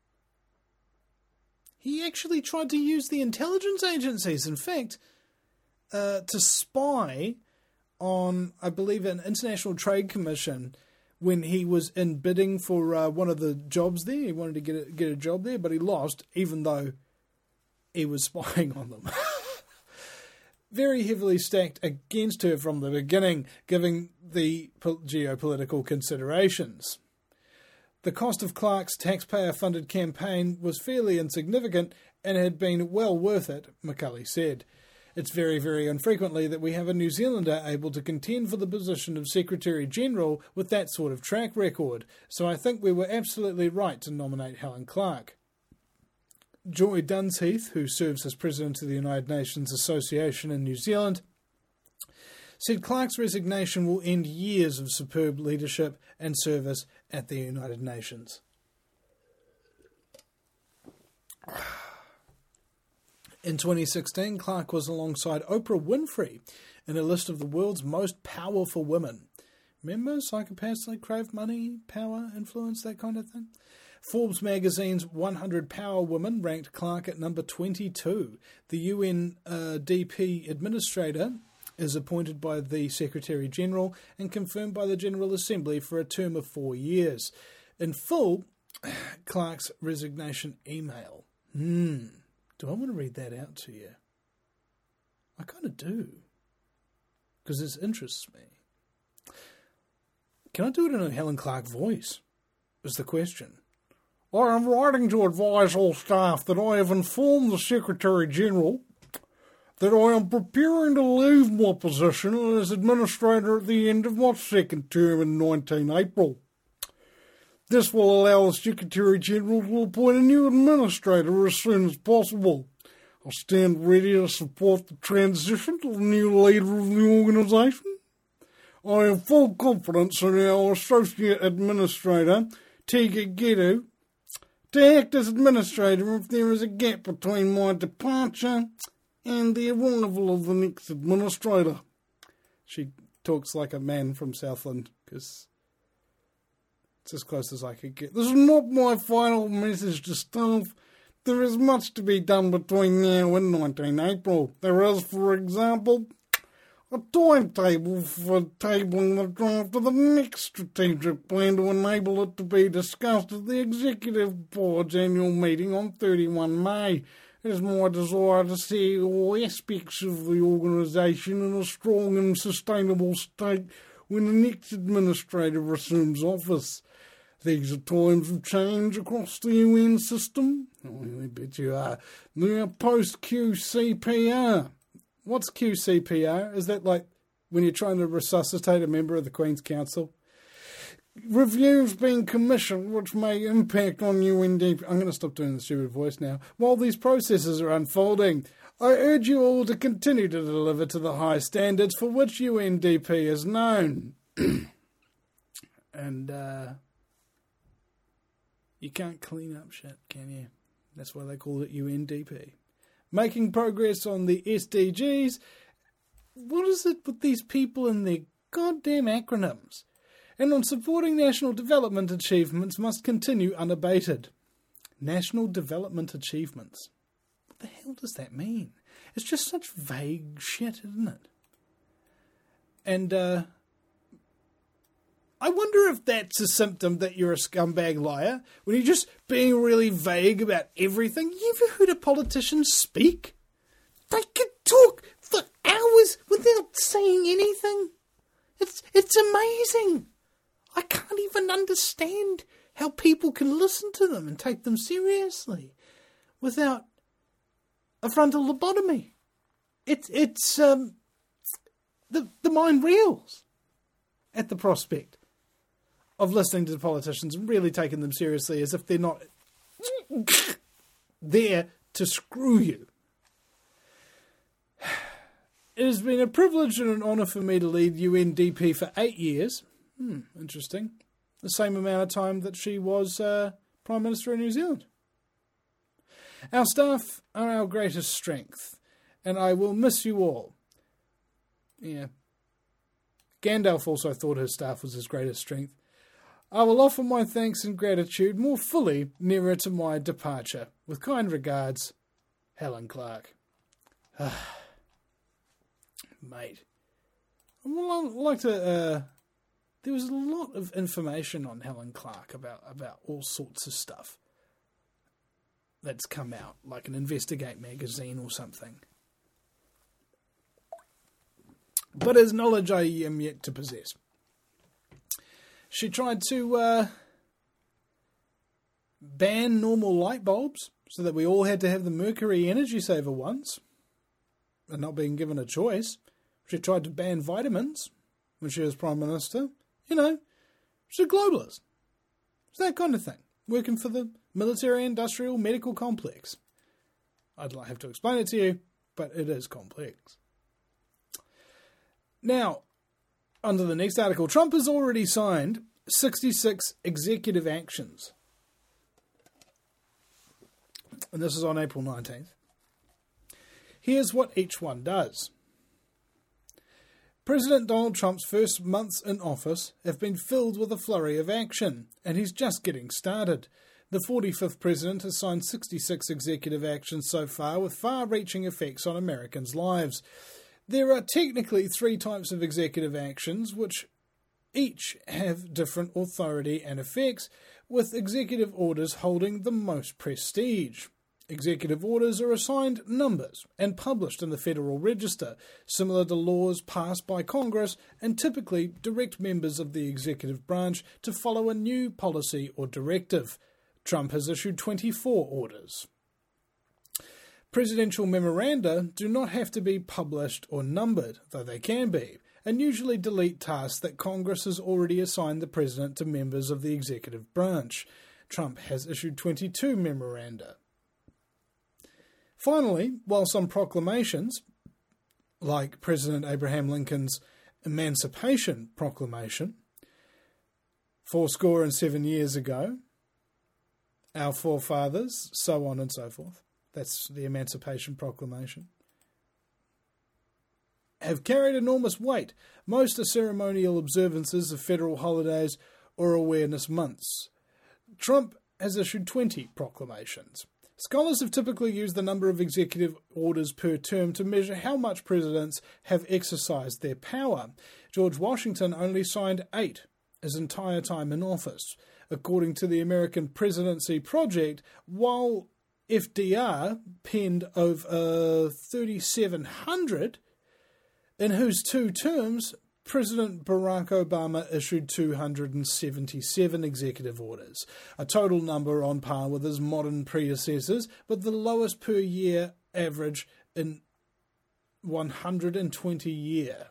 Speaker 2: he actually tried to use the intelligence agencies, in fact... Uh, to spy on, I believe, an International Trade Commission when he was in bidding for uh, one of the jobs there. He wanted to get a, get a job there, but he lost, even though he was spying on them. Very heavily stacked against her from the beginning, given the po- geopolitical considerations. The cost of Clark's taxpayer-funded campaign was fairly insignificant and had been well worth it, McCully said. It's very, very infrequently that we have a New Zealander able to contend for the position of Secretary-General with that sort of track record, so I think we were absolutely right to nominate Helen Clark. Joy Dunsheath, who serves as president of the United Nations Association in New Zealand, said Clark's resignation will end years of superb leadership and service at the United Nations. In twenty sixteen, Clark was alongside Oprah Winfrey in a list of the world's most powerful women. Remember, psychopaths like crave money, power, influence, that kind of thing? Forbes magazine's one hundred Power Women ranked Clark at number twenty-two. The U N uh, D P administrator is appointed by the Secretary-General and confirmed by the General Assembly for a term of four years. In full, Clark's resignation email. Hmm. Do I want to read that out to you? I kind of do. Because this interests me. Can I do it in a Helen Clark voice? Is the question. I am writing to advise all staff that I have informed the Secretary-General that I am preparing to leave my position as Administrator at the end of my second term in nineteenth April. This will allow the Secretary-General to appoint a new Administrator as soon as possible. I stand ready to support the transition to the new leader of the organisation. I have full confidence in our Associate Administrator, Tiga Gedu, to act as Administrator if there is a gap between my departure and the arrival of the next Administrator. She talks like a man from Southland, because it's as close as I could get. This is not my final message to staff. There is much to be done between now and nineteenth April. There is, for example, a timetable for tabling the draft of the next strategic plan to enable it to be discussed at the Executive Board's annual meeting on thirty-first May. It is my desire to see all aspects of the organisation in a strong and sustainable state when the next administrator assumes office. These are times of change across the U N system. Oh, I bet you are. They are post-Q C P R. What's Q C P R? Is that like when you're trying to resuscitate a member of the Queen's Council? Reviews being commissioned which may impact on U N D P. I'm going to stop doing the stupid voice now. While these processes are unfolding, I urge you all to continue to deliver to the high standards for which U N D P is known. and, uh... you can't clean up shit, can you? That's why they call it U N D P. Making progress on the S D Gs. What is it with these people and their goddamn acronyms? And on supporting national development achievements must continue unabated. National development achievements. What the hell does that mean? It's just such vague shit, isn't it? And, uh... I wonder if that's a symptom that you're a scumbag liar, when you're just being really vague about everything. You ever heard a politician speak? They could talk for hours without saying anything. It's it's amazing. I can't even understand how people can listen to them and take them seriously without a frontal lobotomy. It's it's um the the mind reels at the prospect of listening to the politicians and really taking them seriously as if they're not there to screw you. It has been a privilege and an honour for me to lead U N D P for eight years. Hmm, interesting. The same amount of time that she was uh, Prime Minister of New Zealand. Our staff are our greatest strength, and I will miss you all. Yeah. Gandalf also thought his staff was his greatest strength. I will offer my thanks and gratitude more fully nearer to my departure. With kind regards, Helen Clark. Mate. Well, I'd like to... Uh, there was a lot of information on Helen Clark about, about all sorts of stuff that's come out, like an Investigate magazine or something. But as knowledge I am yet to possess. She tried to uh, ban normal light bulbs so that we all had to have the Mercury Energy Saver ones and not being given a choice. She tried to ban vitamins when she was Prime Minister. You know, she's a globalist. It's that kind of thing. Working for the military, industrial, medical complex. I'd have to explain it to you, but it is complex. Now, under the next article, Trump has already signed sixty-six executive actions. And this is on April nineteenth. Here's what each one does. President Donald Trump's first months in office have been filled with a flurry of action, and he's just getting started. The forty-fifth president has signed sixty-six executive actions so far, with far-reaching effects on Americans' lives. There are technically three types of executive actions, which each have different authority and effects, with executive orders holding the most prestige. Executive orders are assigned numbers and published in the Federal Register, similar to laws passed by Congress, and typically direct members of the executive branch to follow a new policy or directive. Trump has issued twenty-four orders. Presidential memoranda do not have to be published or numbered, though they can be, and usually delete tasks that Congress has already assigned the president to members of the executive branch. Trump has issued twenty-two memoranda. Finally, while some proclamations, like President Abraham Lincoln's Emancipation Proclamation, fourscore and seven years ago, our forefathers, so on and so forth, that's the Emancipation Proclamation, have carried enormous weight. Most are ceremonial observances of federal holidays or awareness months. Trump has issued twenty proclamations. Scholars have typically used the number of executive orders per term to measure how much presidents have exercised their power. George Washington only signed eight his entire time in office. According to the American Presidency Project, while F D R penned over thirty-seven hundred, in whose two terms President Barack Obama issued two hundred seventy-seven executive orders, a total number on par with his modern predecessors, but the lowest per year average in one hundred twenty years.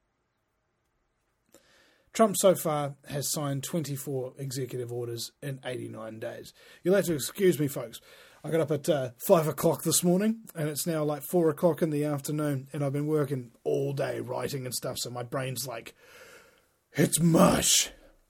Speaker 2: Trump so far has signed twenty-four executive orders in eighty-nine days. You'll have to excuse me, folks. I got up at uh, five o'clock this morning, and it's now like four o'clock in the afternoon, and I've been working all day writing and stuff, so my brain's like, it's mush.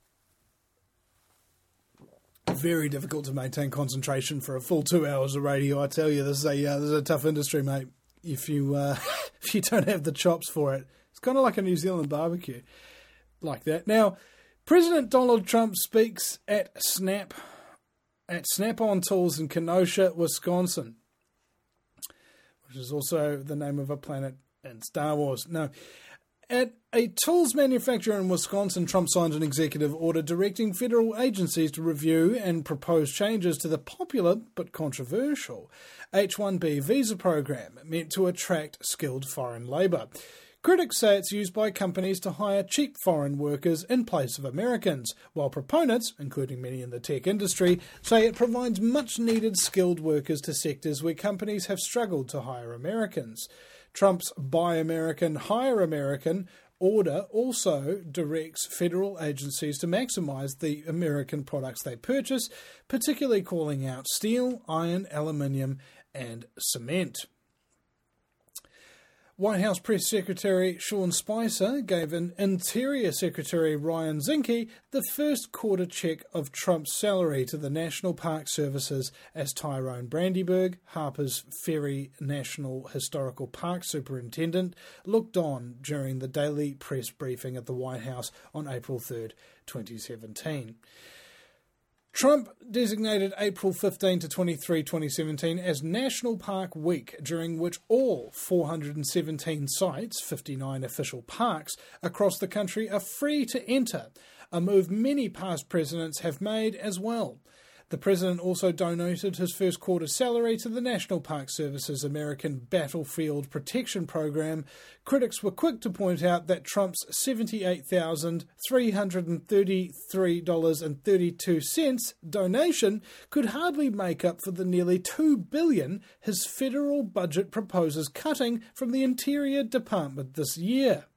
Speaker 2: Very difficult to maintain concentration for a full two hours of radio. I tell you, this is a uh, this is a tough industry, mate. If you uh, if you don't have the chops for it, it's kind of like a New Zealand barbecue, like that. Now, President Donald Trump speaks at Snap. At Snap-on Tools in Kenosha, Wisconsin, which is also the name of a planet in Star Wars. No, at a tools manufacturer in Wisconsin, Trump signed an executive order directing federal agencies to review and propose changes to the popular but controversial H one B visa program meant to attract skilled foreign labour. Critics say it's used by companies to hire cheap foreign workers in place of Americans, while proponents, including many in the tech industry, say it provides much-needed skilled workers to sectors where companies have struggled to hire Americans. Trump's Buy American, Hire American order also directs federal agencies to maximise the American products they purchase, particularly calling out steel, iron, aluminium and cement. White House Press Secretary Sean Spicer gave an Interior Secretary Ryan Zinke the first quarter check of Trump's salary to the National Park Services as Tyrone Brandyberg, Harper's Ferry National Historical Park Superintendent, looked on during the daily press briefing at the White House on April third, twenty seventeen. Trump designated April fifteenth to twenty-third, twenty seventeen as National Park Week, during which all four hundred seventeen sites, fifty-nine official parks, across the country are free to enter, a move many past presidents have made as well. The president also donated his first quarter salary to the National Park Service's American Battlefield Protection Program. Critics were quick to point out that Trump's seventy-eight thousand three hundred thirty-three dollars and thirty-two cents donation could hardly make up for the nearly two billion dollars his federal budget proposes cutting from the Interior Department this year.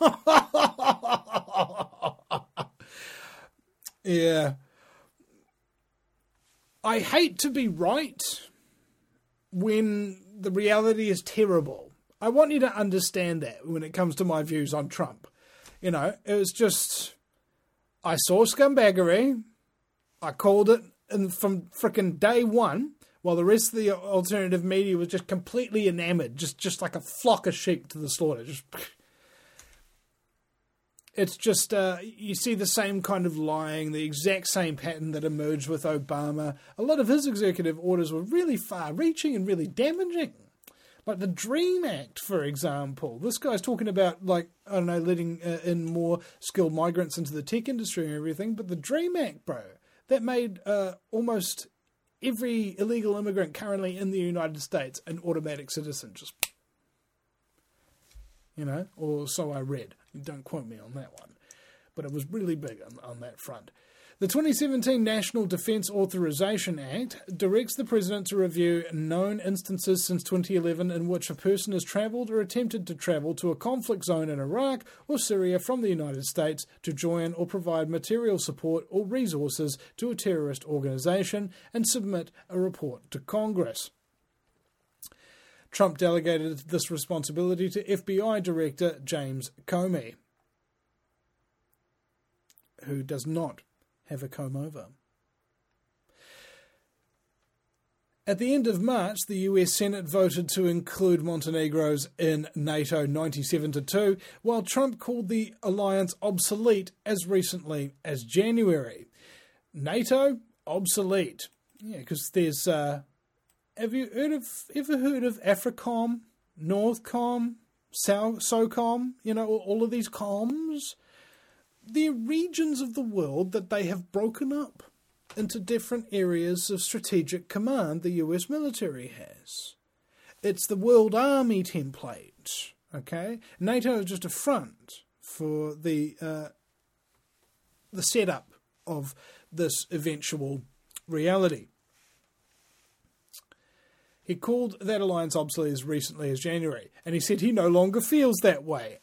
Speaker 2: Yeah. I hate to be right when the reality is terrible. I want you to understand that when it comes to my views on Trump. You know, it was just, I saw scumbaggery, I called it and from frickin' day one, while the rest of the alternative media was just completely enamored, just, just like a flock of sheep to the slaughter. Just, it's just, uh, you see the same kind of lying, the exact same pattern that emerged with Obama. A lot of his executive orders were really far-reaching and really damaging. Like the DREAM Act, for example. This guy's talking about, like, I don't know, letting uh, in more skilled migrants into the tech industry and everything. But the DREAM Act, bro, that made uh, almost every illegal immigrant currently in the United States an automatic citizen. Just, you know, or so I read. Don't quote me on that one. But it was really big on, on that front. The twenty seventeen National Defence Authorization Act directs the President to review known instances since twenty eleven in which a person has travelled or attempted to travel to a conflict zone in Iraq or Syria from the United States to join or provide material support or resources to a terrorist organisation and submit a report to Congress. Trump delegated this responsibility to F B I Director James Comey, who does not have a comb over. At the end of March, the U S Senate voted to include Montenegro's in NATO ninety-seven to two, while Trump called the alliance obsolete as recently as January. NATO? Obsolete. Yeah, because there's... Uh, have you heard of, ever heard of AFRICOM, NORTHCOM, SOCOM? You know, all of these comms? They're regions of the world that they have broken up into different areas of strategic command the U S military has. It's the World Army template, okay? NATO is just a front for the uh, the setup of this eventual reality. He called that alliance obsolete as recently as January, and he said he no longer feels that way.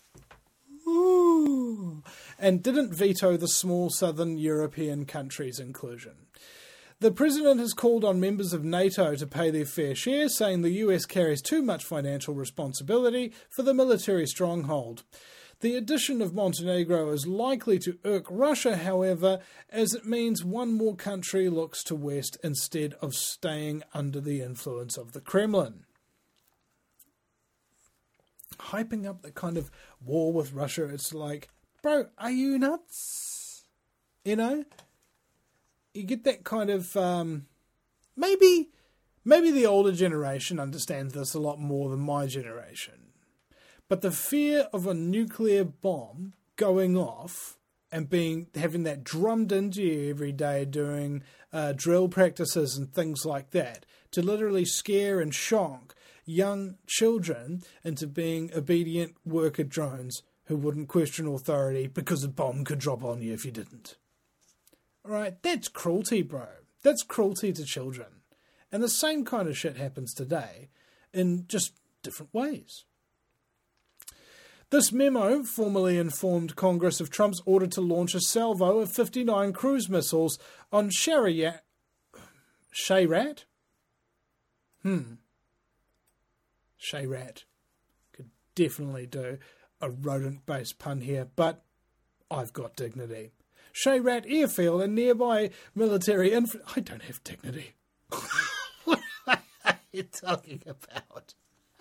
Speaker 2: Ooh. And didn't veto the small southern European countries' inclusion. The President has called on members of NATO to pay their fair share, saying the U S carries too much financial responsibility for the military stronghold. The addition of Montenegro is likely to irk Russia, however, as it means one more country looks to West instead of staying under the influence of the Kremlin. Hyping up the kind of war with Russia, it's like, bro, are you nuts? You know? You get that kind of, um, maybe, maybe the older generation understands this a lot more than my generation. But the fear of a nuclear bomb going off and being having that drummed into you every day doing uh, drill practices and things like that, to literally scare and shock young children into being obedient worker drones who wouldn't question authority because a bomb could drop on you if you didn't. Alright, that's cruelty, bro. That's cruelty to children. And the same kind of shit happens today in just different ways. This memo formally informed Congress of Trump's order to launch a salvo of fifty-nine cruise missiles on Shayrat. Shayrat? Hmm. Shayrat. Could definitely do a rodent-based pun here, but I've got dignity. Shayrat Airfield and nearby military infra... I don't have dignity. What are you talking about?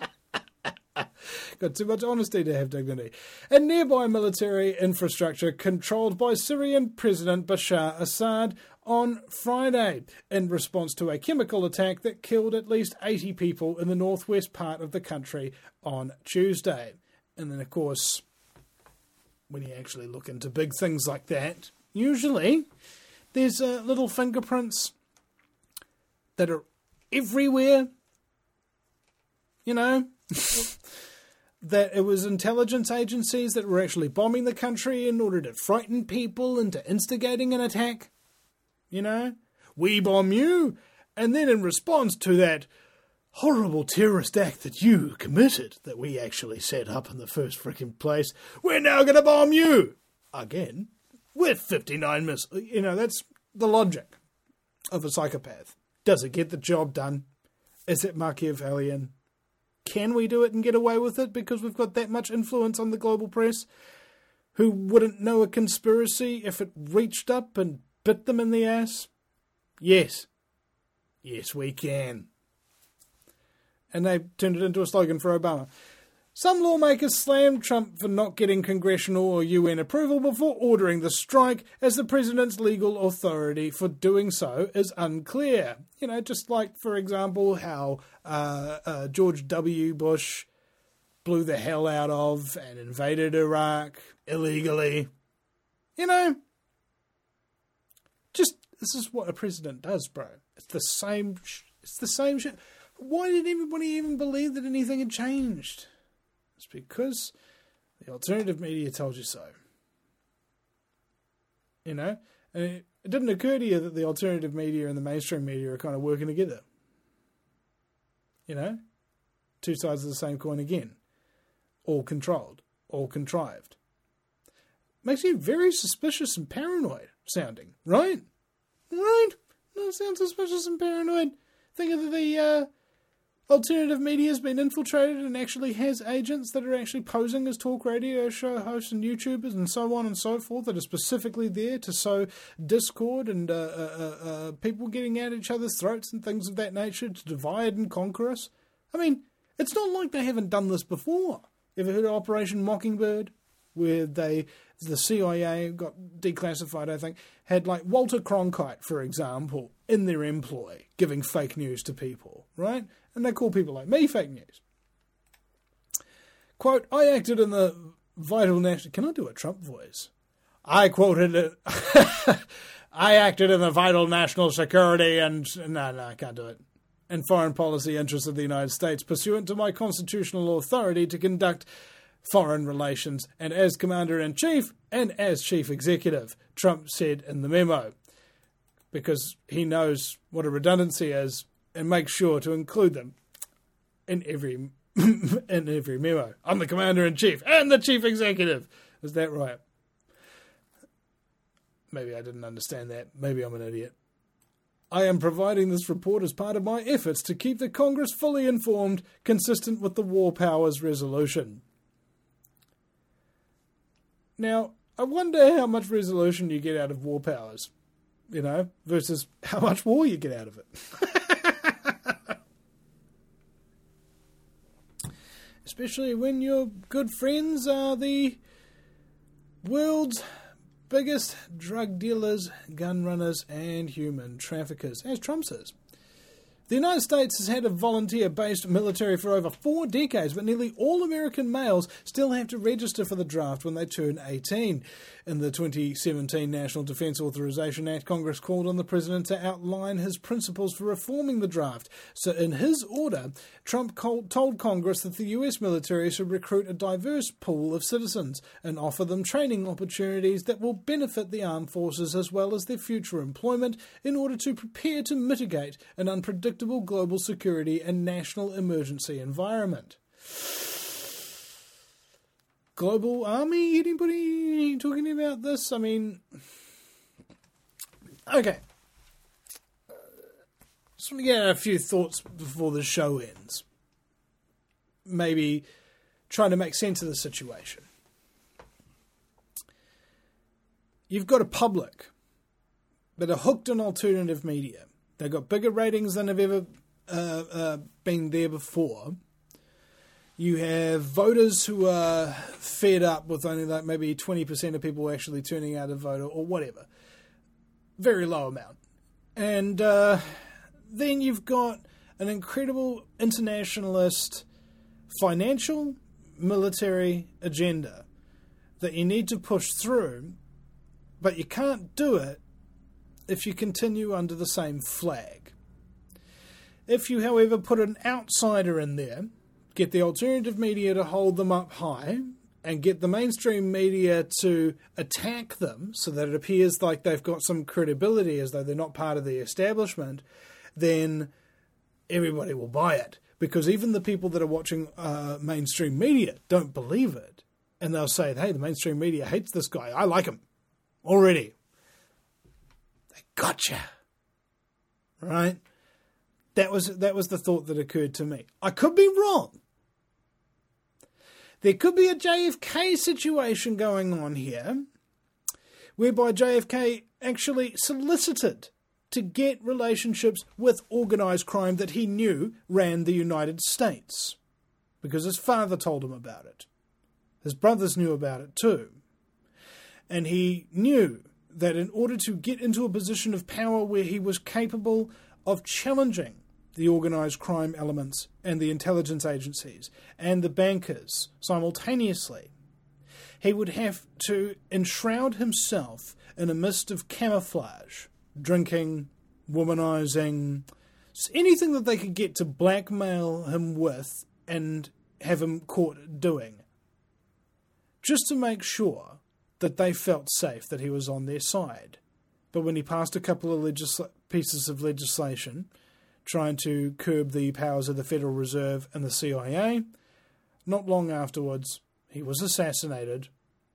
Speaker 2: Got too much honesty to have dignity. And nearby military infrastructure controlled by Syrian President Bashar Assad on Friday in response to a chemical attack that killed at least eighty people in the northwest part of the country on Tuesday. And then, of course, when you actually look into big things like that, usually there's uh, little fingerprints that are everywhere, you know, that it was intelligence agencies that were actually bombing the country in order to frighten people into instigating an attack. You know, we bomb you, and then in response to that horrible terrorist act that you committed, that we actually set up in the first freaking place, we're now going to bomb you again with fifty-nine missiles. You know, that's the logic of a psychopath. Does it get the job done? Is it Machiavellian? can we do it and get away with it because we've got that much influence on the global press who wouldn't know a conspiracy if it reached up and bit them in the ass? Yes. Yes, we can. And they turned it into a slogan for Obama. Some lawmakers slammed Trump for not getting congressional or U N approval before ordering the strike, as the president's legal authority for doing so is unclear. You know, just like, for example, how uh, uh, George W. Bush blew the hell out of and invaded Iraq illegally. You know, just, this is what a president does, bro. It's the same, sh- it's the same shit. Why did everybody even believe that anything had changed? It's because the alternative media told you so. You know? And it, it didn't occur to you that the alternative media and the mainstream media are kind of working together. You know? Two sides of the same coin again. All controlled. All contrived. Makes you very suspicious and paranoid sounding. Right? Right? No, sounds suspicious and paranoid. Think of the... Uh, Alternative media has been infiltrated and actually has agents that are actually posing as talk radio show hosts and YouTubers and so on and so forth that are specifically there to sow discord and uh, uh, uh, people getting at each other's throats and things of that nature to divide and conquer us. I mean, it's not like they haven't done this before. Ever heard of Operation Mockingbird? Where they, the C I A got declassified, I think, had like Walter Cronkite, for example, in their employ, giving fake news to people, right? And they call people like me fake news. Quote, I acted in the vital national... Can I do a Trump voice? I quoted it. I acted in the vital national security and... No, no, I can't do it. And foreign policy interests of the United States, pursuant to my constitutional authority to conduct foreign relations, and as Commander-in-Chief and as Chief Executive, Trump said in the memo. Because he knows what a redundancy is and makes sure to include them in every in every memo. I'm the Commander-in-Chief and the Chief Executive. Is that right? Maybe I didn't understand that. Maybe I'm an idiot. I am providing this report as part of my efforts to keep the Congress fully informed, consistent with the War Powers Resolution. Now, I wonder how much resolution you get out of war powers, you know, versus how much war you get out of it. Especially when your good friends are the world's biggest drug dealers, gun runners, and human traffickers, as Trump says. The United States has had a volunteer-based military for over four decades, but nearly all American males still have to register for the draft when they turn eighteen. In the twenty seventeen National Defense Authorization Act, Congress called on the president to outline his principles for reforming the draft. So in his order, Trump told Congress that the U S military should recruit a diverse pool of citizens and offer them training opportunities that will benefit the armed forces as well as their future employment in order to prepare to mitigate an unpredictable global security and national emergency environment. Global army? Anybody talking about this? I mean, okay. Just want to get a few thoughts before the show ends. Maybe trying to make sense of the situation. You've got a public that are hooked on alternative media. They've got bigger ratings than have ever uh, uh, been there before. You have voters who are fed up with only like maybe twenty percent of people actually turning out to vote or whatever. Very low amount. And uh, then you've got an incredible internationalist financial, military agenda that you need to push through, but you can't do it if you continue under the same flag. If you, however, put an outsider in there, get the alternative media to hold them up high, and get the mainstream media to attack them so that it appears like they've got some credibility as though they're not part of the establishment, then everybody will buy it. Because even the people that are watching uh, mainstream media don't believe it. And they'll say, hey, the mainstream media hates this guy. I like him already. Gotcha. Right? That was that was the thought that occurred to me. I could be wrong. there could be a J F K situation going on here, whereby J F K actually solicited to get relationships with organised crime that he knew ran the United States, because his father told him about it. His brothers knew about it too. And he knew that in order to get into a position of power where he was capable of challenging the organised crime elements and the intelligence agencies and the bankers simultaneously, he would have to enshroud himself in a mist of camouflage, drinking, womanizing, anything that they could get to blackmail him with and have him caught doing, just to make sure that they felt safe, that he was on their side. But when he passed a couple of legisl- pieces of legislation trying to curb the powers of the Federal Reserve and the C I A, not long afterwards, he was assassinated,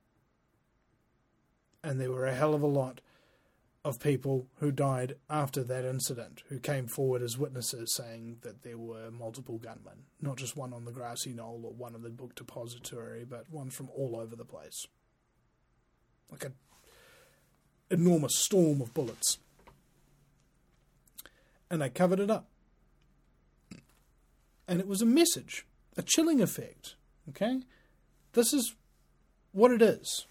Speaker 2: and there were a hell of a lot of people who died after that incident, who came forward as witnesses saying that there were multiple gunmen, not just one on the grassy knoll or one in the book depository, but one from all over the place. Like an enormous storm of bullets. And they covered it up. And it was a message, a chilling effect, okay? This is what it is.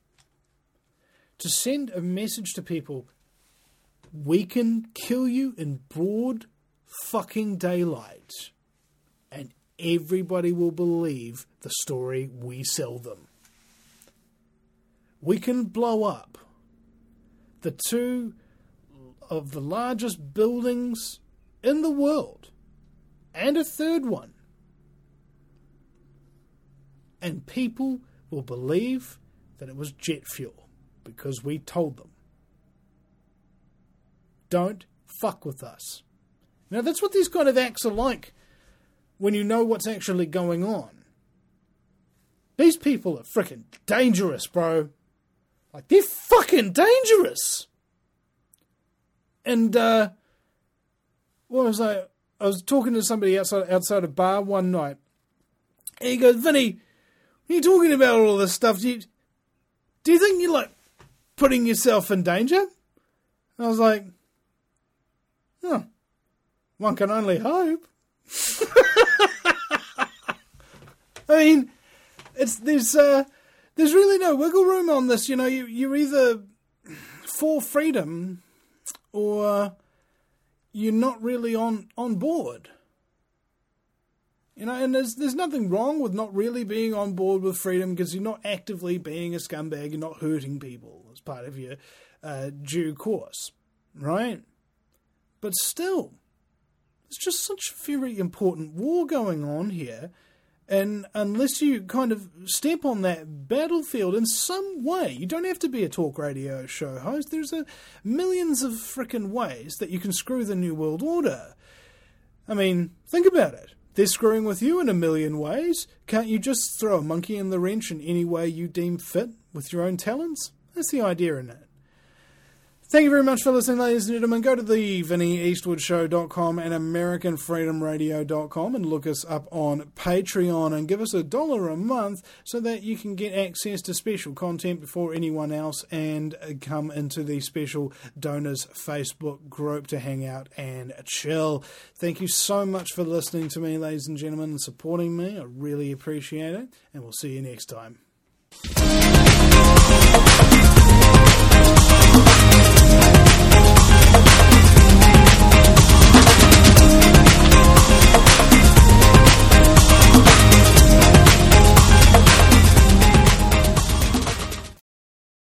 Speaker 2: To send a message to people, we can kill you in broad fucking daylight, and everybody will believe the story we sell them. We can blow up the two of the largest buildings in the world, and a third one, and people will believe that it was jet fuel because we told them. Don't fuck with us. Now that's what these kind of acts are like when you know what's actually going on. These people are freaking dangerous, bro. Like, they're fucking dangerous. And, uh, what was I? I was talking to somebody outside outside a bar one night. And he goes, Vinny, when you're talking about all this stuff, do you, do you think you're, like, putting yourself in danger? And I was like, oh, one can only hope. I mean, it's, there's, uh, there's really no wiggle room on this. You know, you, you're either for freedom or you're not really on, on board. You know, and there's there's nothing wrong with not really being on board with freedom, because you're not actively being a scumbag, you're not hurting people as part of your uh, due course, right? But still, it's just such a very important war going on here, and unless you kind of step on that battlefield in some way, you don't have to be a talk radio show host, there's a millions of frickin' ways that you can screw the New World Order. I mean, think about it. They're screwing with you in a million ways. Can't you just throw a monkey in the wrench in any way you deem fit with your own talents? That's the idea in it. Thank you very much for listening, ladies and gentlemen. Go to the Vinny Eastwood Show dot com and American Freedom Radio dot com and look us up on Patreon and give us a dollar a month so that you can get access to special content before anyone else and come into the special donors Facebook group to hang out and chill. Thank you so much for listening to me, ladies and gentlemen, and supporting me. I really appreciate it, and we'll see you next time.